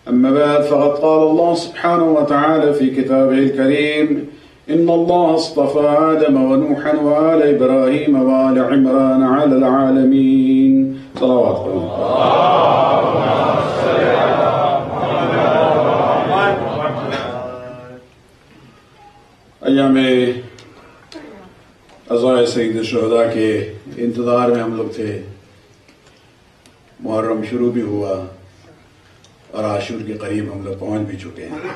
أما بعد فقد قال الله سبحانه وتعالى في كتابه الكريم إن الله اصطفى آدم ونوحا وآل إبراهيم وآل عمران على العالمين صلوات अय्याम अज़ाए सईद शुहदा के इंतज़ार में हम लोग थे। मुहर्रम शुरू भी हुआ और आशूर के करीब हम लोग पहुंच भी चुके हैं।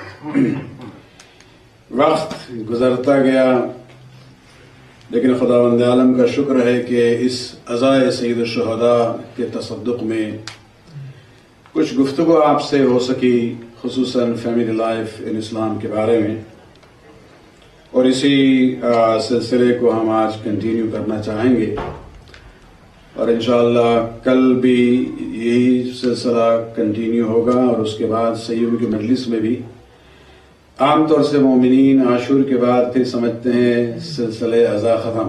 वक्त गुजरता गया, लेकिन खुदावंद आलम का शुक्र है कि इस अज़ाए सईद शुहदा के तसद्दुक़ में कुछ गुफ्तगू आपसे हो सकी, खुसूसन फैमिली लाइफ इन इस्लाम के बारे में, और इसी सिलसिले को हम आज कंटिन्यू करना चाहेंगे। और इंशाअल्लाह कल भी यही सिलसिला कंटिन्यू होगा और उसके बाद सय्युम की मजलिस में भी। आमतौर से मोमिनीन आशूर के बाद फिर समझते हैं सिलसिले अज़ा ख़त्म,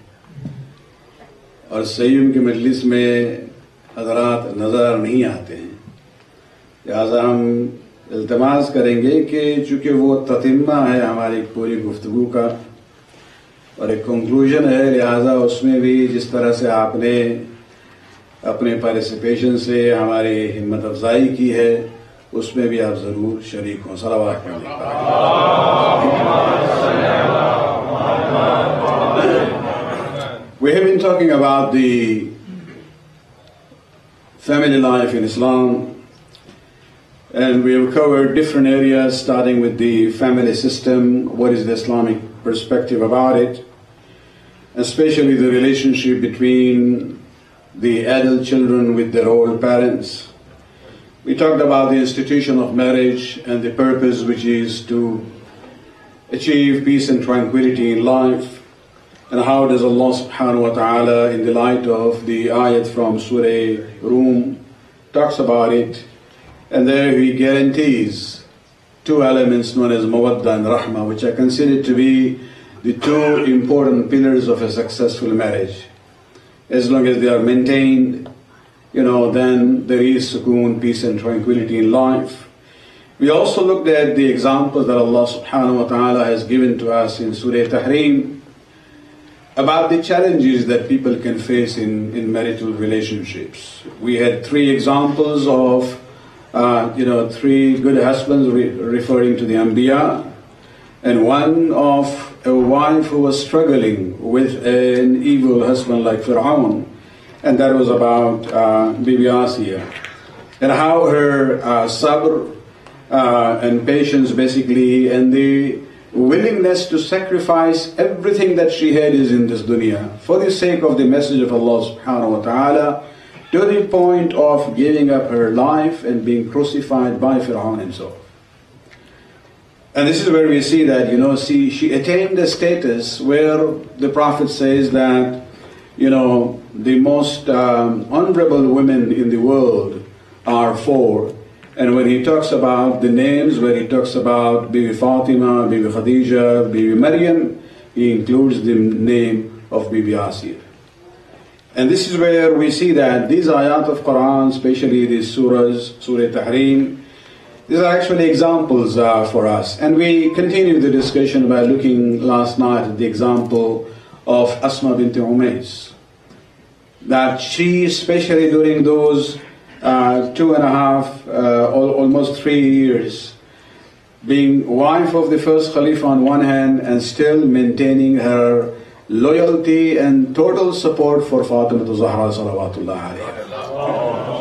और सय्युम की मजलिस में हज़रात नज़र नहीं आते हैं। लिहाजा हम इल्तिमास करेंगे कि चूँकि वो ततिम्मा है हमारी पूरी गुफ्तगू का और एक कंक्लूजन है, लिहाजा उसमें भी जिस तरह से आपने अपने पार्टिसिपेशन से हमारी हिम्मत अफजाई की है, उसमें भी आप ज़रूर शरीक हों। सलावत पढ़ें। We have been talking about the family life in Islam, and we have covered different areas, starting with the family system, what is the Islamic perspective about it, especially the relationship between the adult children with their old parents. We talked about the institution of marriage and the purpose, which is to achieve peace and tranquility in life, and how does Allah subhanahu wa ta'ala, in the light of the ayat from Surah Rum, talks about it. And there he guarantees two elements known as mawadda and rahma, which are considered to be the two important pillars of a successful marriage. As long as they are maintained, then there is sukoon, peace and tranquility in life. We also looked at the examples that Allah subhanahu wa ta'ala has given to us in Surah Tahrim about the challenges that people can face in marital relationships. We had three examples of three good husbands referring to the Anbiya, and one of a wife who was struggling with an evil husband like Fir'aun, and that was about Bibi Asiya, and how her sabr and patience basically, and the willingness to sacrifice everything that she had is in this dunya for the sake of the message of Allah subhanahu wa ta'ala, to the point of giving up her life and being crucified by Fir'aun himself. And this is where we see that, she attained a status where the Prophet says that, the most honorable women in the world are four. And when he talks about the names, where he talks about Bibi Fatima, Bibi Khadija, Bibi Maryam, he includes the name of Bibi Asiya. And this is where we see that these ayat of Quran, especially these surahs, Surah Tahrim, these are actually examples for us. And we continue the discussion by looking last night at the example of Asma bint Umays. That she, especially during those 2.5, almost 3 years, being wife of the first Khalifa on one hand and still maintaining her loyalty and total support for Fatima Zahra salawatullah alayha.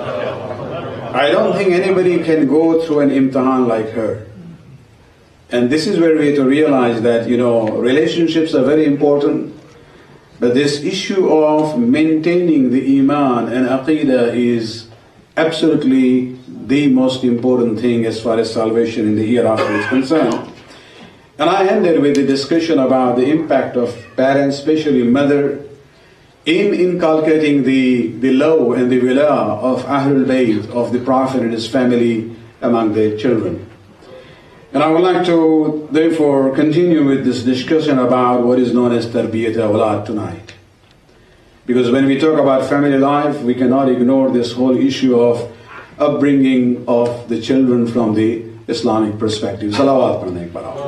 I don't think anybody can go through an imtihan like her. And this is where we have to realize that, relationships are very important, but this issue of maintaining the iman and aqeedah is absolutely the most important thing as far as salvation in the hereafter is concerned. And I ended with the discussion about the impact of parents, especially mother, in inculcating the love and the wila of Ahlul Bayt, of the Prophet and his family among their children. And I would like to therefore continue with this discussion about what is known as Tarbiyat Awlad tonight. Because when we talk about family life, we cannot ignore this whole issue of upbringing of the children from the Islamic perspective. Salawat padne ek baar.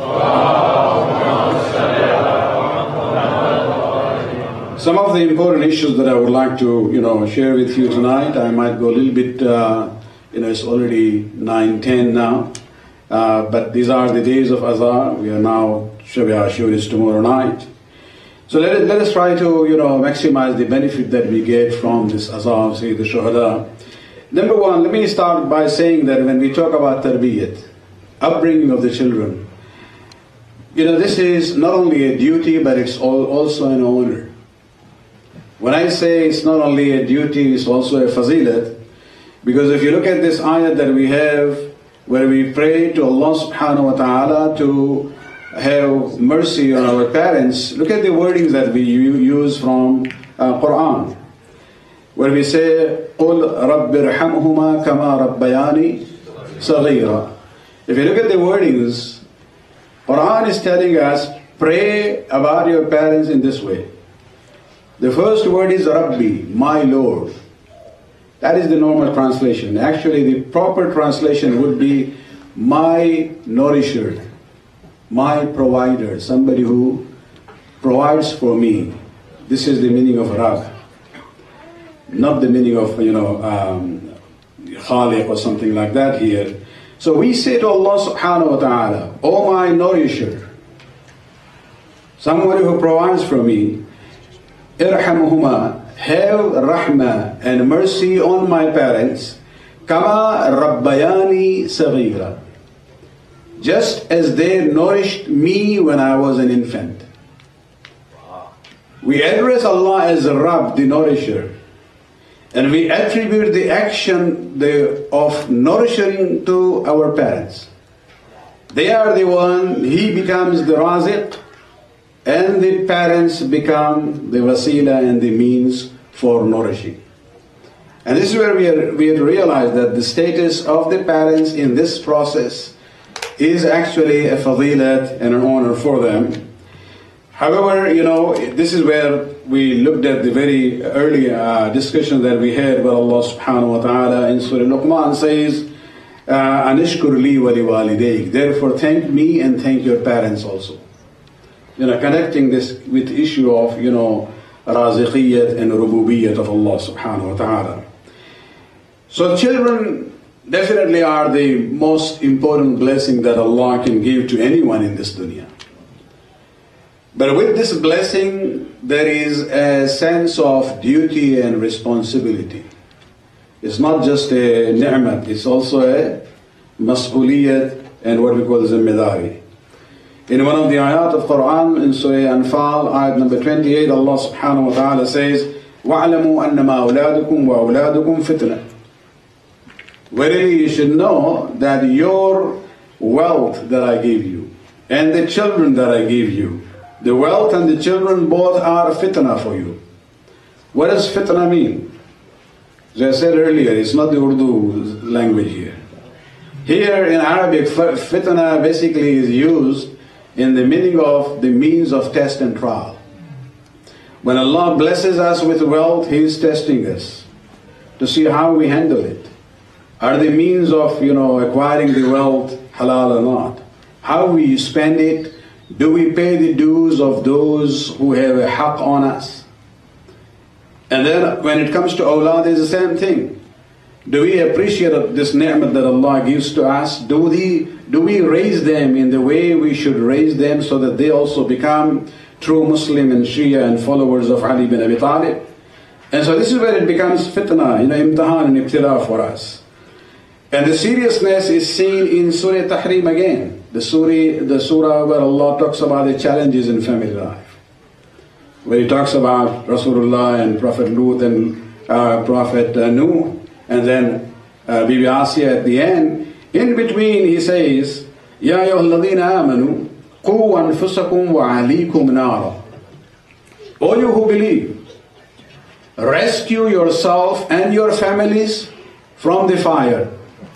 Some of the important issues that I would like to, share with you tonight. I might go a little bit, it's already 9:10 now, but these are the days of Azhar. We are now, sure it's tomorrow night. So let us try to, maximize the benefit that we get from this Azhar of Sayyid al-Shuhada. Number one, let me start by saying that when we talk about tarbiyat, upbringing of the children, this is not only a duty, but it's also an honor. When I say it's not only a duty, it's also a fazilat, because if you look at this ayat that we have, where we pray to Allah subhanahu wa ta'ala to have mercy on our parents, look at the wordings that we use from Quran, where we say, قُلْ رَبِّ ارْحَمْهُمَا كَمَا رَبَّيَانِي صَغِيرًا. If you look at the wordings, Quran is telling us, pray about your parents in this way. The first word is Rabbi, my Lord. That is the normal translation. Actually, the proper translation would be my nourisher, my provider, somebody who provides for me. This is the meaning of Rab, not the meaning of, Khaliq or something like that here. So we say to Allah subhanahu wa ta'ala, oh my nourisher, somebody who provides for me, irhamhuma, have rahmah and mercy on my parents, kama rabbayani saghira, just as they nourished me when I was an infant. We address Allah as Rabb, the nourisher, and we attribute the action of nourishing to our parents. They are the one, he becomes the raziq, and the parents become the wasila and the means for nourishing. And this is where we have to realize that the status of the parents in this process is actually a fadilat and an honor for them. However, this is where we looked at the very early discussion that we had where Allah subhanahu wa ta'ala in Surah Luqman says, Anishkur li wa liwalidayk. Therefore thank me and thank your parents also. Connecting this with the issue of, raziqiyyat and rububiyyat of Allah subhanahu wa ta'ala. So children definitely are the most important blessing that Allah can give to anyone in this dunya. But with this blessing, there is a sense of duty and responsibility. It's not just a ni'mat, it's also a mas'uliyat and what we call zimmedari. In one of the ayat of Quran, in Surah Anfal, ayat number 28, Allah subhanahu wa ta'ala says, وَاعْلَمُوا أَنَّمَا أَوْلَادُكُمْ وَأَوْلَادُكُمْ فِتْنَةٌ. Verily you should know that your wealth that I gave you, and the children that I gave you, the wealth and the children both are fitna for you. What does fitna mean? As I said earlier, it's not the Urdu language here. Here in Arabic, fitna basically is used in the meaning of the means of test and trial. When Allah blesses us with wealth, He is testing us to see how we handle it. Are the means of, acquiring the wealth halal or not? How we spend it? Do we pay the dues of those who have a haqq on us? And then when it comes to awlad, it's the same thing. Do we appreciate this ni'mat that Allah gives to us? Do we raise them in the way we should raise them so that they also become true Muslim and Shia and followers of Ali bin Abi Talib? And so this is where it becomes fitna, imtihan and ibtila for us. And the seriousness is seen in Surah Tahrim again, the surah where Allah talks about the challenges in family life, where He talks about Rasulullah and Prophet Lut and Prophet Nuh, and then Bibi Asiya at the end. In between He says, Ya ayyuhalladhina amanu, qu anfusakum wa ahlikum nara. All you who believe, rescue yourself and your families from the fire.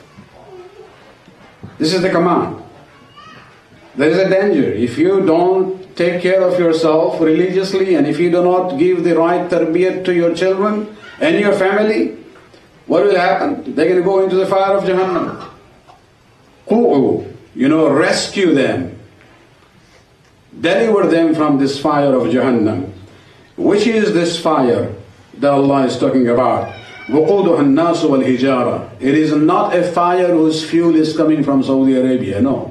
This is the command. There is a danger. If you don't take care of yourself religiously, and if you do not give the right tarbiyat to your children and your family, what will happen? They're going to go into the fire of Jahannam. Qū'u, rescue them. Deliver them from this fire of Jahannam. Which is this fire that Allah is talking about? وَقُودُهَا النَّاسُ وَالْحِجَارَةُ. It is not a fire whose fuel is coming from Saudi Arabia, no.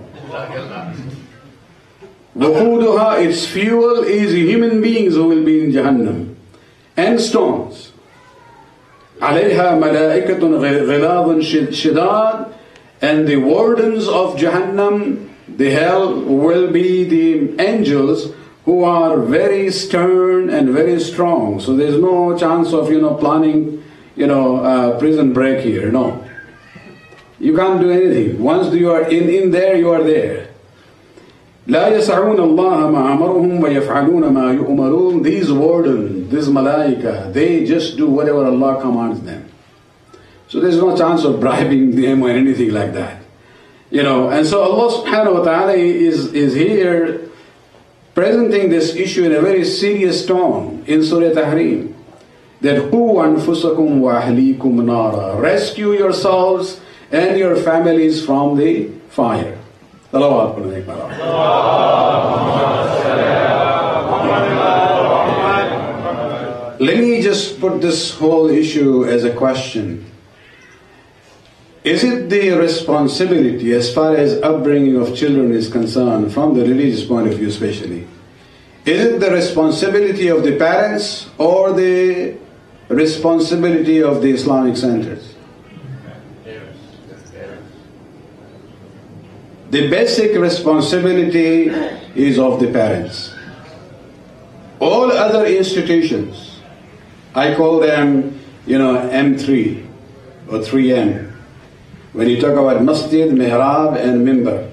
وَقُودُهَا, its fuel is human beings who will be in Jahannam. And stones. عَلَيْهَا مَلَائِكَةٌ غِلَاظٌ شِدَادٌ. And the wardens of Jahannam, the hell, will be the angels who are very stern and very strong. So there's no chance of, planning, prison break here. No. You can't do anything. Once you are in there, you are there. لا يسعون الله ما أمرهم ويفعلون ما يؤمرون. These wardens, these malaika, they just do whatever Allah commands them. So there's no chance of bribing them or anything like that. And so Allah subhanahu wa ta'ala is here presenting this issue in a very serious tone in Surah Tahrim. That qū anfusakum wa ahlikum nara. Rescue yourselves and your families from the fire. Let me just put this whole issue as a question. Is it the responsibility as far as upbringing of children is concerned, from the religious point of view especially, is it the responsibility of the parents or the responsibility of the Islamic centers? The basic responsibility is of the parents. All other institutions, I call them, M3 or 3M. When you talk about masjid, mihrab and mimbar.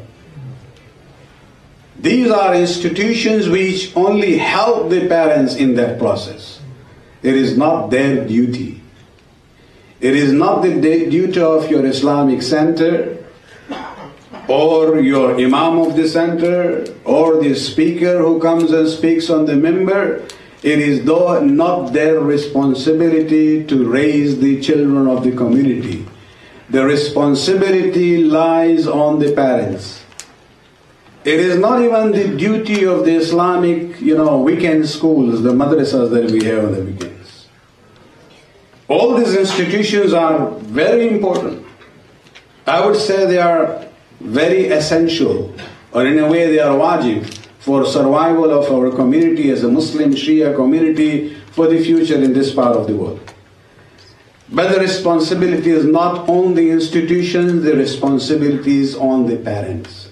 These are institutions which only help the parents in that process. It is not their duty. It is not the duty of your Islamic center or your imam of the center or the speaker who comes and speaks on the mimbar. It is not their responsibility to raise the children of the community. The responsibility lies on the parents. It is not even the duty of the Islamic, weekend schools, the madrasas that we have on the weekends. All these institutions are very important. I would say they are very essential, or in a way they are wajib for survival of our community as a Muslim Shia community for the future in this part of the world. But the responsibility is not on the institutions, the responsibility is on the parents.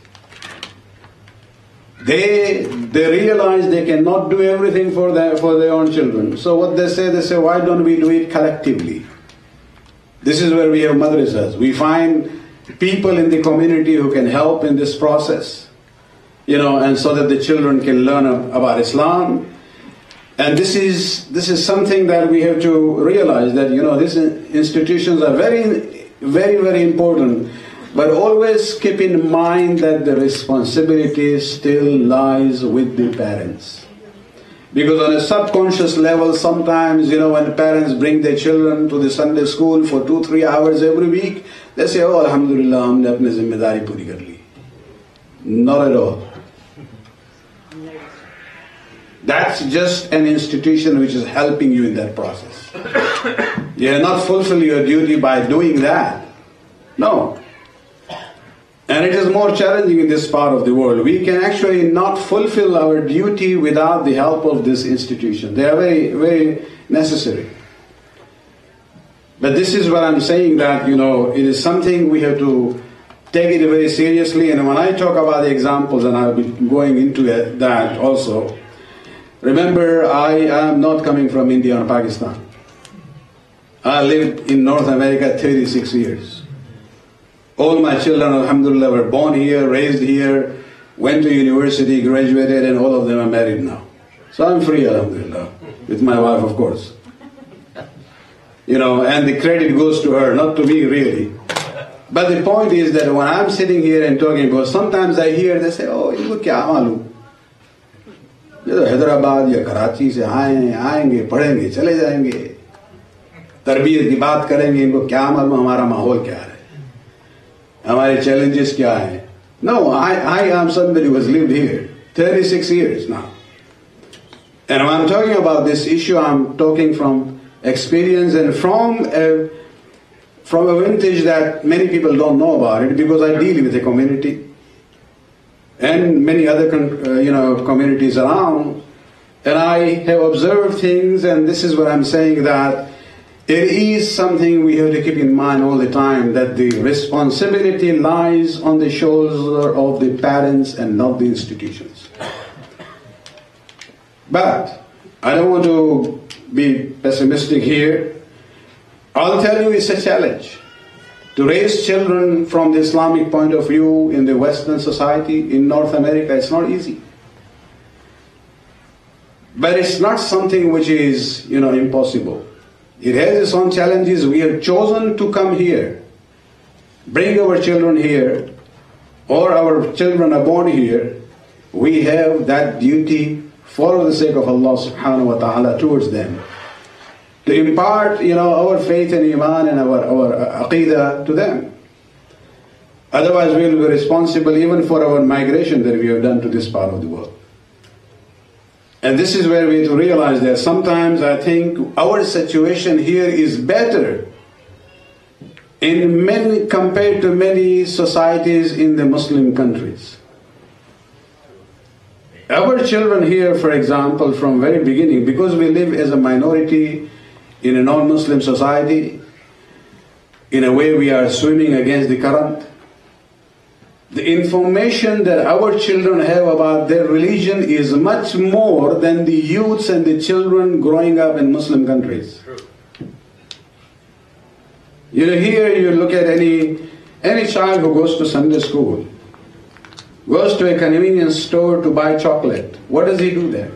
They realize they cannot do everything for their own children. So what they say, why don't we do it collectively? This is where we have madrasas. We find people in the community who can help in this process, and so that the children can learn about Islam. And this is something that we have to realize, that these institutions are very, very, very important. But always keep in mind that the responsibility still lies with the parents. Because on a subconscious level, sometimes, when the parents bring their children to the Sunday school for 2-3 hours every week, they say, oh, Alhamdulillah, humne apne zimmedari puri kar li. Not at all. That's just an institution which is helping you in that process. You have not fulfilled your duty by doing that. No. And it is more challenging in this part of the world. We can actually not fulfill our duty without the help of this institution. They are very, very necessary. But this is what I'm saying, that, it is something we have to take it very seriously. And when I talk about the examples, and I'll be going into that also, remember, I am not coming from India or Pakistan. I lived in North America 36 years. All my children, alhamdulillah, were born here, raised here, went to university, graduated, and all of them are married now. So I'm free, alhamdulillah, with my wife, of course. And the credit goes to her, not to me, really. But the point is that when I'm sitting here and talking about, sometimes I hear, they say, oh, you kya malum? Hyderabad ya Karachi se aaye, aayenge, padhenge, chale jayenge. तरबियत की बात करेंगे, इनको क्या मालूम हमारा माहौल क्या है, हमारे challenges क्या है. No, I am somebody who has lived here 36 years now. And when I'm talking about this issue, I'm talking from experience and from a vintage that many people don't know about it, because I deal with a community and many other communities around, and I have observed things, and this is what I'm saying, that it is something we have to keep in mind all the time, that the responsibility lies on the shoulders of the parents and not the institutions. But I don't want to be pessimistic here. I'll tell you, it's a challenge to raise children from the Islamic point of view in the Western society, in North America. It's not easy. But it's not something which is, impossible. It has its own challenges. We have chosen to come here, bring our children here, or our children are born here. We have that duty for the sake of Allah subhanahu wa ta'ala towards them, to impart, our faith and iman and our aqidah to them. Otherwise we will be responsible even for our migration that we have done to this part of the world. And this is where we have to realize that sometimes I think our situation here is better compared to many societies in the Muslim countries. Our children here, for example, from very beginning, because we live as a minority in a non-Muslim society, in a way we are swimming against the current. The information that our children have about their religion is much more than the youths and the children growing up in Muslim countries. Here you look at any child who goes to Sunday school, goes to a convenience store to buy chocolate. What does he do there?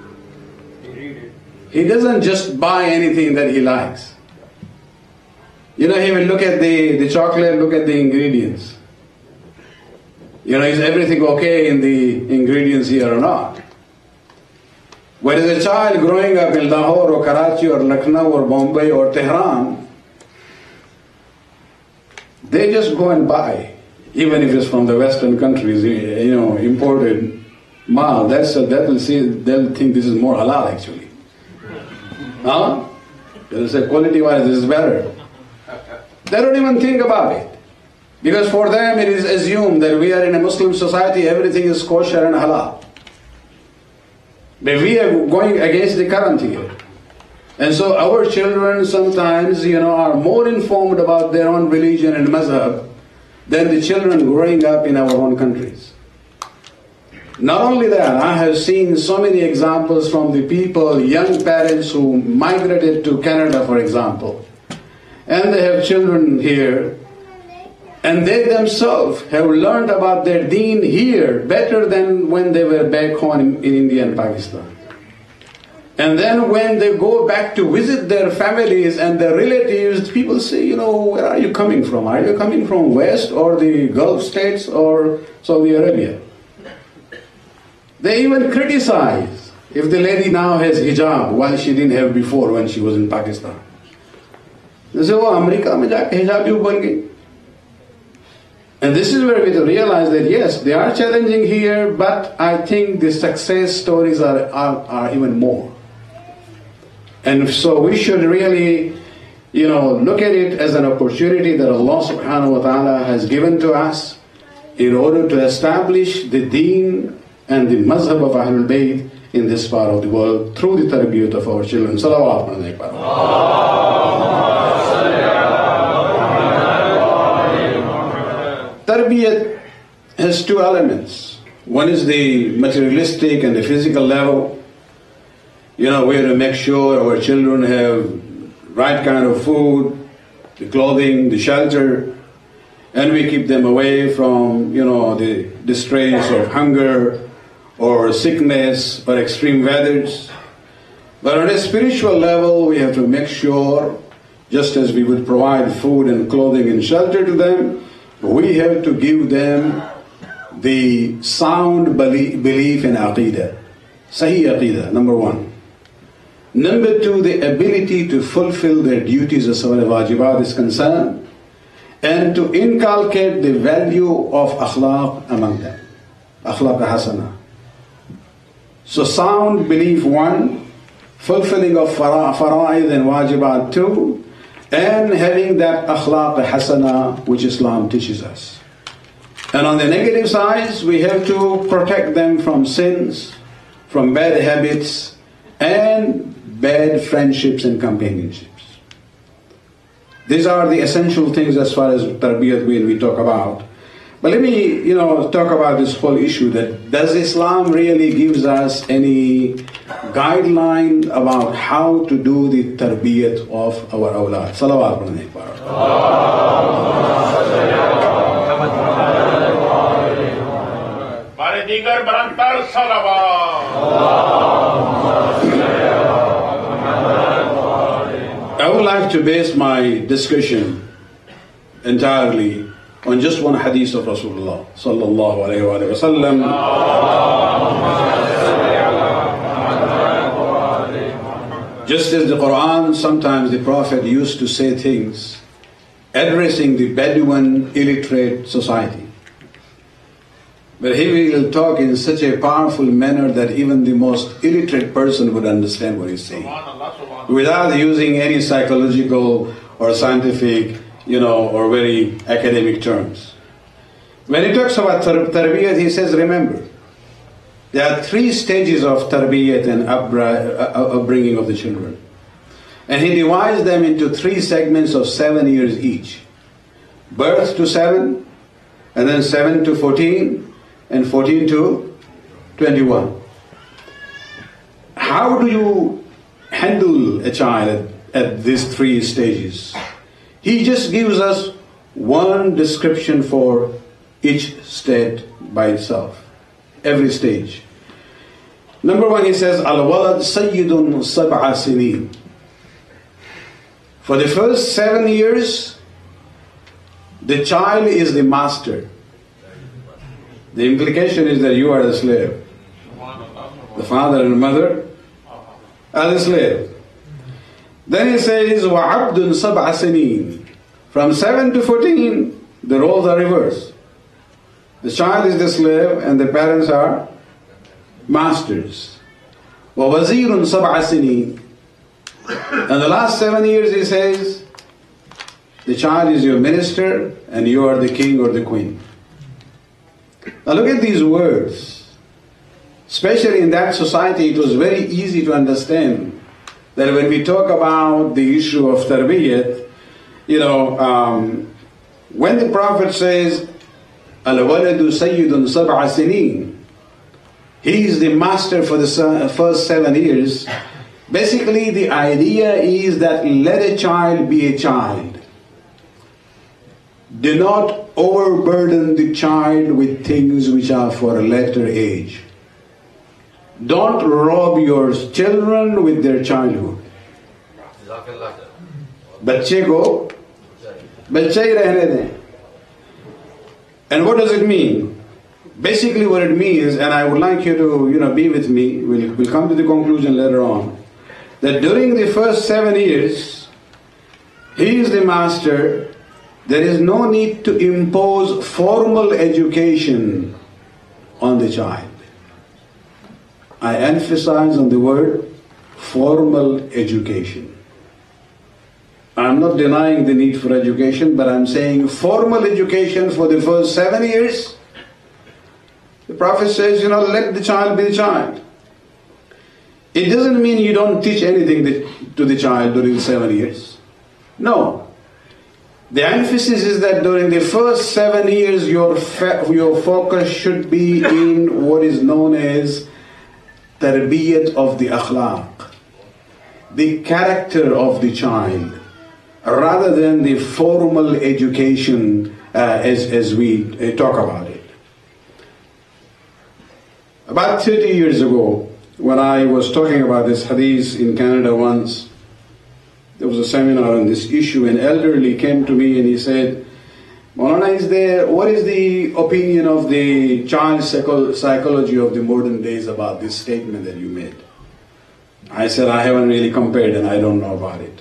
He doesn't just buy anything that he likes. He will look at the chocolate, look at the ingredients. Is everything okay in the ingredients here or not? Whereas a child growing up in Lahore or Karachi or Lucknow or Bombay or Tehran, they just go and buy, even if it's from the Western countries, imported mal. They'll think this is more halal actually. Huh? They'll say quality-wise this is better. They don't even think about it. Because for them it is assumed that we are in a Muslim society, everything is kosher and halal. But we are going against the current here. And so our children sometimes, are more informed about their own religion and mazhab than the children growing up in our own countries. Not only that, I have seen so many examples from the people, young parents who migrated to Canada, for example, and they have children here, and they themselves have learned about their deen here better than when they were back home in India and Pakistan. And then when they go back to visit their families and their relatives, people say, where are you coming from? Are you coming from West or the Gulf states or Saudi Arabia? They even criticize if the lady now has hijab while she didn't have before when she was in Pakistan. They say, America mein jaake hijab kyun ban gayi? And this is where we realize that yes, they are challenging here, but I think the success stories are even more. And so we should really, look at it as an opportunity that Allah subhanahu wa ta'ala has given to us in order to establish the deen and the mazhab of Ahlul Bayt in this part of the world through the tarbiyat of our children. Salawat alaykum. Tarbiyat has two elements. One is the materialistic and the physical level. We have to make sure our children have right kind of food, the clothing, the shelter, and we keep them away from, the distress of hunger or sickness or extreme weathers. But on a spiritual level, we have to make sure, just as we would provide food and clothing and shelter to them, we have to give them the sound belief in Aqidah. Sahih Aqidah, number one. Number two, the ability to fulfill their duties as far as wajibat is concerned, and to inculcate the value of akhlaq among them. Akhlaq hasana. So sound belief one, fulfilling of fara'id and wajibat two, and having that akhlaq hasana which Islam teaches us. And on the negative sides, we have to protect them from sins, from bad habits, and bad friendships and companionships. These are the essential things as far as tarbiyat when we talk about. But let me, talk about this whole issue that does Islam really gives us any guideline about how to do the tarbiyat of our awlad? Salawat ala Nabi. I would like to base my discussion entirely on just one hadith of Rasulullah sallallahu alayhi wa sallam. Just as the Quran, sometimes the Prophet used to say things addressing the Bedouin illiterate society. But he will talk in such a powerful manner that even the most illiterate person would understand what he's saying, without using any psychological or scientific, or very academic terms. When he talks about tarbiyat, he says, remember, there are 3 stages of tarbiyat and upbringing of the children. And he divides them into 3 segments of 7 years each. Birth to 7, and then 7 to 14, and 14 to 21. How do you handle a child at these 3 stages? He just gives us one description for each state by itself, every stage. Number 1, he says, Al-walad sayyidun sab'a sinin. For the first 7 years, the child is the master. The implication is that you are the slave. The father and mother are the slave. Then he says, وَعَبْدٌ سَبْعَ سِنِينَ. From 7 to 14, the roles are reversed. The child is the slave and the parents are masters. وَوَزِيرٌ سَبْعَ سِنِينَ. And the last 7 years he says, the child is your minister and you are the king or the queen. Now look at these words. Especially in that society, it was very easy to understand that when we talk about the issue of tarbiyat, when the Prophet says, Al-waladu sayyidun sab'a sinin, he is the master for the first 7 years. Basically, the idea is that let a child be a child. Do not overburden the child with things which are for a later age. Don't rob your children with their childhood. बच्चे को बच्चे ही रहने दें. And what does it mean? Basically what it means, and I would like you to be with me, we'll come to the conclusion later on, that during the first 7 years, he is the master. There is no need to impose formal education on the child. I emphasize on the word formal education. I'm not denying the need for education, but I'm saying formal education for the first 7 years. The Prophet says, let the child be the child. It doesn't mean you don't teach anything to the child during 7 years. No. The emphasis is that during the first 7 years, your focus should be in what is known as tarbiyat of the akhlaq, the character of the child, rather than the formal education as we talk about it. About 30 years ago, when I was talking about this hadith in Canada once, there was a seminar on this issue. An elderly came to me and he said, Maulana, what is the opinion of the child psychology of the modern days about this statement that you made? I said, I haven't really compared and I don't know about it.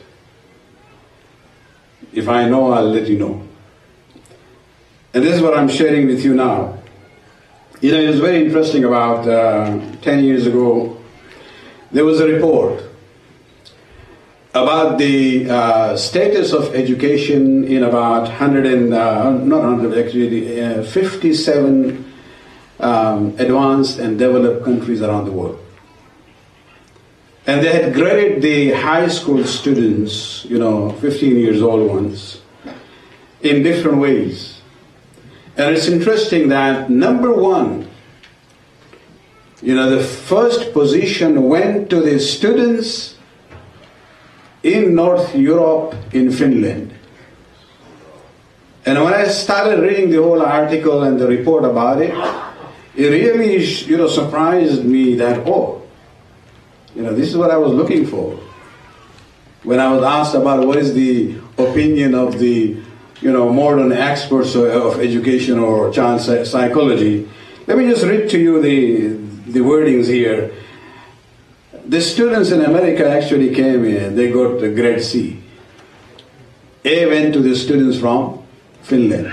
If I know, I'll let you know. And this is what I'm sharing with you now. You know, it was very interesting. About 10 years ago, there was a report about the status of education in about 57 advanced and developed countries around the world. And they had graded the high school students, 15 years old ones, in different ways. And it's interesting that number one, the first position went to the students in North Europe, in Finland. And when I started reading the whole article and the report about it, it really, surprised me that, this is what I was looking for. When I was asked about what is the opinion of the, modern experts of education or child psychology, let me just read to you the wordings here. The students in America actually came in, they got a grade C. A went to the students from Finland.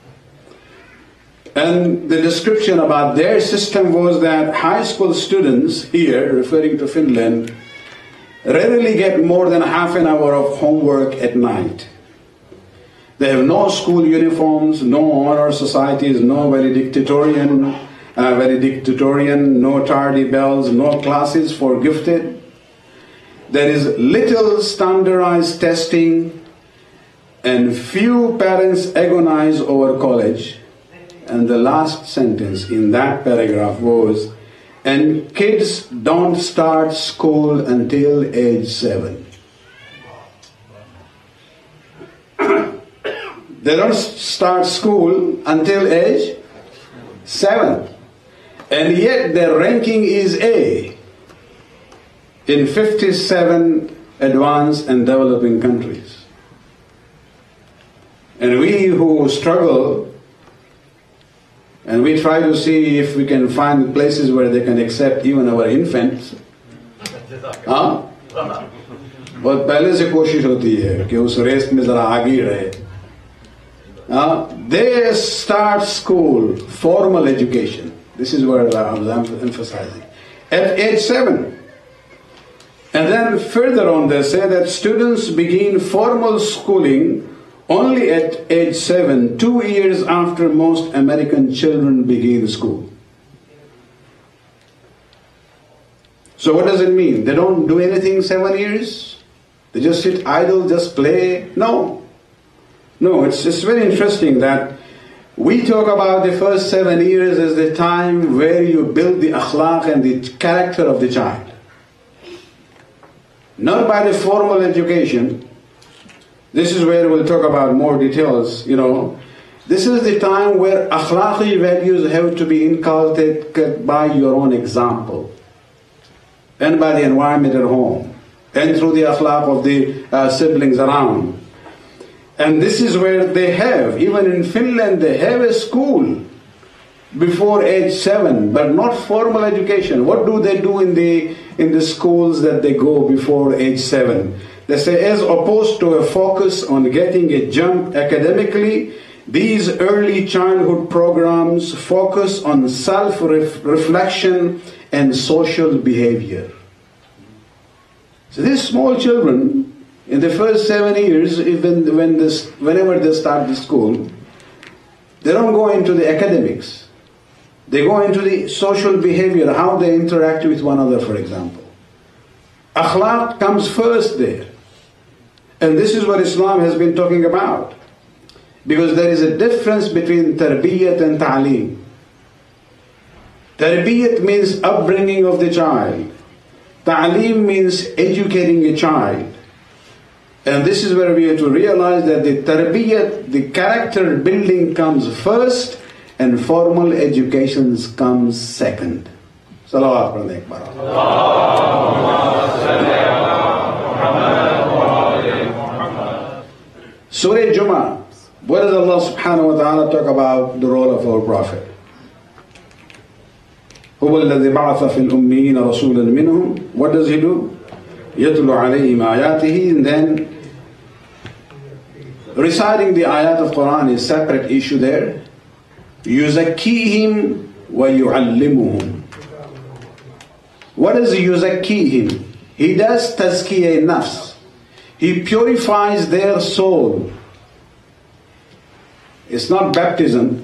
And the description about their system was that high school students here, referring to Finland, rarely get more than half an hour of homework at night. They have no school uniforms, no honor societies, no valedictorian, no tardy bells, no classes for gifted. There is little standardized testing, and few parents agonize over college. And the last sentence in that paragraph was, and kids don't start school until age 7. They don't start school until age 7. And yet their ranking is A in 57 advanced and developing countries. And we who struggle, and we try to see if we can find places where they can accept even our infants. हाँ? बहुत पहले से कोशिश होती है कि उस race में जरा आगे रहे. They start school, formal education. This is what I was emphasizing. At age 7. And then further on they say that students begin formal schooling only at age 7, 2 years after most American children begin school. So what does it mean? They don't do anything 7 years? They just sit idle, just play? No. No, it's just very interesting that we talk about the first 7 years as the time where you build the akhlaq and the character of the child. Not by the formal education. This is where we'll talk about more details, This is the time where akhlaqi values have to be inculcated by your own example. And by the environment at home. And through the akhlaq of the siblings around. And this is where they have, even in Finland, they have a school before age 7, but not formal education. What do they do in the schools that they go before age 7? They say, as opposed to a focus on getting a jump academically, these early childhood programs focus on self-reflection and social behavior. So these small children, in the first 7 years, whenever they start the school, they don't go into the academics. They go into the social behavior, how they interact with one another, for example. Akhlaq comes first there. And this is what Islam has been talking about. Because there is a difference between tarbiyat and ta'aleem. Tarbiyat means upbringing of the child. Ta'aleem means educating a child. And this is where we have to realize that the tarbiyat, the character building comes first and formal education comes second. Salawat pढ़ने एक बार. Surah Jummah. Where does Allah subhanahu wa ta'ala talk about the role of our Prophet? هو الذي بعث في الأميين رسولا منهم. What does he do? يَتْلُ عَلَيْهِمْ آيَاتِهِ, and then reciting the ayat of Quran is separate issue there. يُزَكِّيهِمْ وَيُعَلِّمُهُمْ. What is يُزَكِّيهِمْ? He does tazkiyah nafs. He purifies their soul. It's not baptism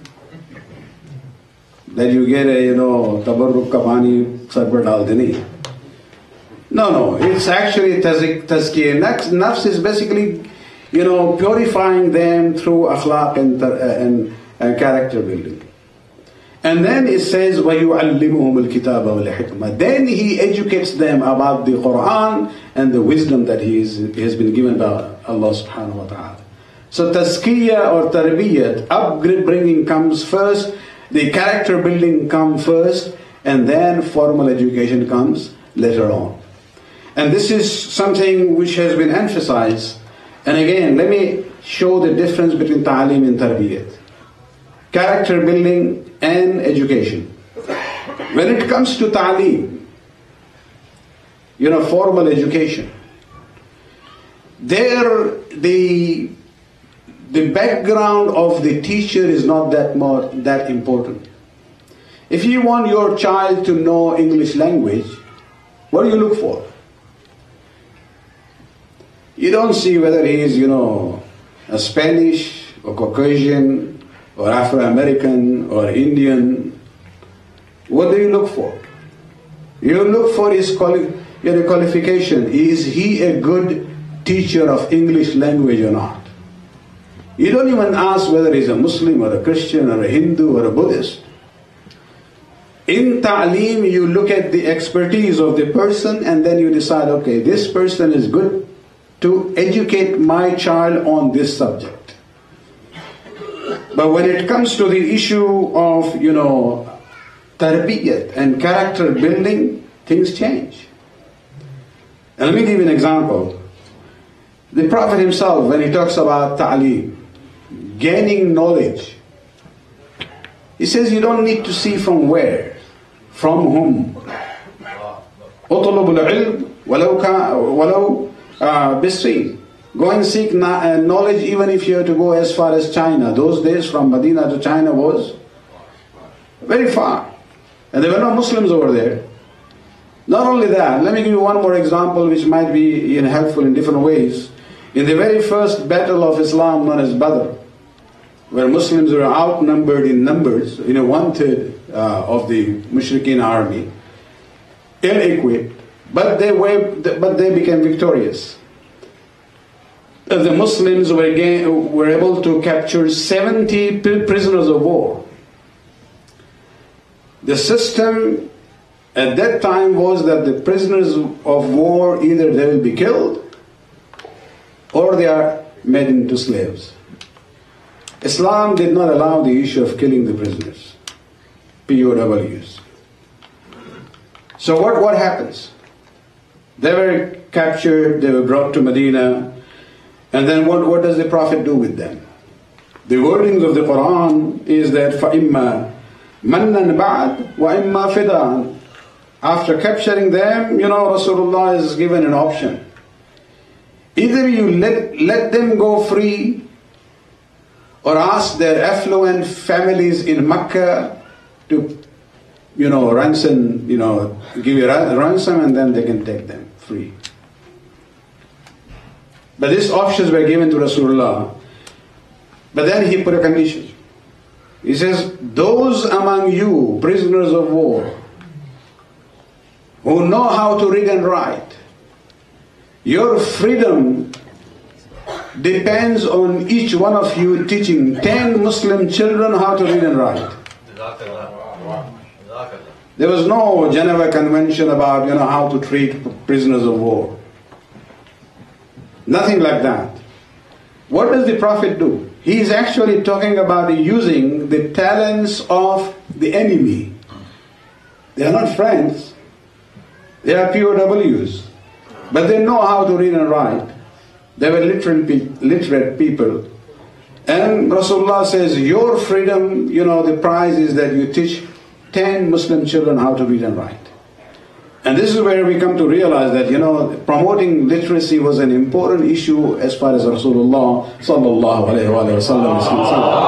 that you get a, tabarruk ka pani sar par dal deni. No, it's actually tazkiyah. Nafs is basically, purifying them through akhlaq and character building. And then it says, وَيُعَلِّمُهُمُ الْكِتَابَ وَالْحِكْمَةِ. Then he educates them about the Quran and the wisdom that he has been given by Allah subhanahu wa ta'ala. So tazkiyah or tarbiyat, upbringing comes first, the character building comes first, and then formal education comes later on. And this is something which has been emphasized. And again, let me show the difference between ta'aleem and tarbiyat. Character building and education. When it comes to ta'aleem, formal education, there the background of the teacher is not that important. If you want your child to know English language, what do you look for? You don't see whether he is, a Spanish or Caucasian or Afro-American or Indian. What do you look for? You look for his qualification. Is he a good teacher of English language or not? You don't even ask whether he's a Muslim or a Christian or a Hindu or a Buddhist. In ta'aleem, you look at the expertise of the person and then you decide, okay, this person is good to educate my child on this subject. But when it comes to the issue of, tarbiyat and character building, things change. And let me give you an example. The Prophet himself, when he talks about ta'aleem, gaining knowledge, he says you don't need to see from where, from whom. اطلب العلم ولو بالصين. Go and seek knowledge even if you have to go as far as China. Those days from Medina to China was very far. And there were no Muslims over there. Not only that, let me give you one more example which might be helpful in different ways. In the very first battle of Islam known as Badr, where Muslims were outnumbered in numbers, 1/3 of the Mushrikeen army, ill-equipped, but they became victorious. The Muslims were able to capture 70 prisoners of war. The system at that time was that the prisoners of war, either they will be killed or they are made into slaves. Islam did not allow the issue of killing the prisoners, POWs. So what happens? They were captured, they were brought to Medina, and then what does the Prophet do with them? The wordings of the Quran is that فَإِمَّا مَنًّا بَعْدْ وَإِمَّا فِدَانٍ. After capturing them, Rasulullah is given an option. Either you let them go free, or ask their affluent families in Mecca to, ransom, give you a ransom, and then they can take them free. But these options were given to Rasulullah. But then he put a condition. He says, those among you, prisoners of war, who know how to read and write, your freedom depends on each one of you teaching 10 Muslim children how to read and write. There was no Geneva Convention about, how to treat prisoners of war. Nothing like that. What does the Prophet do? He is actually talking about using the talents of the enemy. They are not friends. They are POWs. But they know how to read and write. They were literate people. And Rasulullah says, your freedom, the prize is that you teach 10 Muslim children how to read and write. And this is where we come to realize that, promoting literacy was an important issue as far as Rasulullah sallallahu alayhi wa sallam is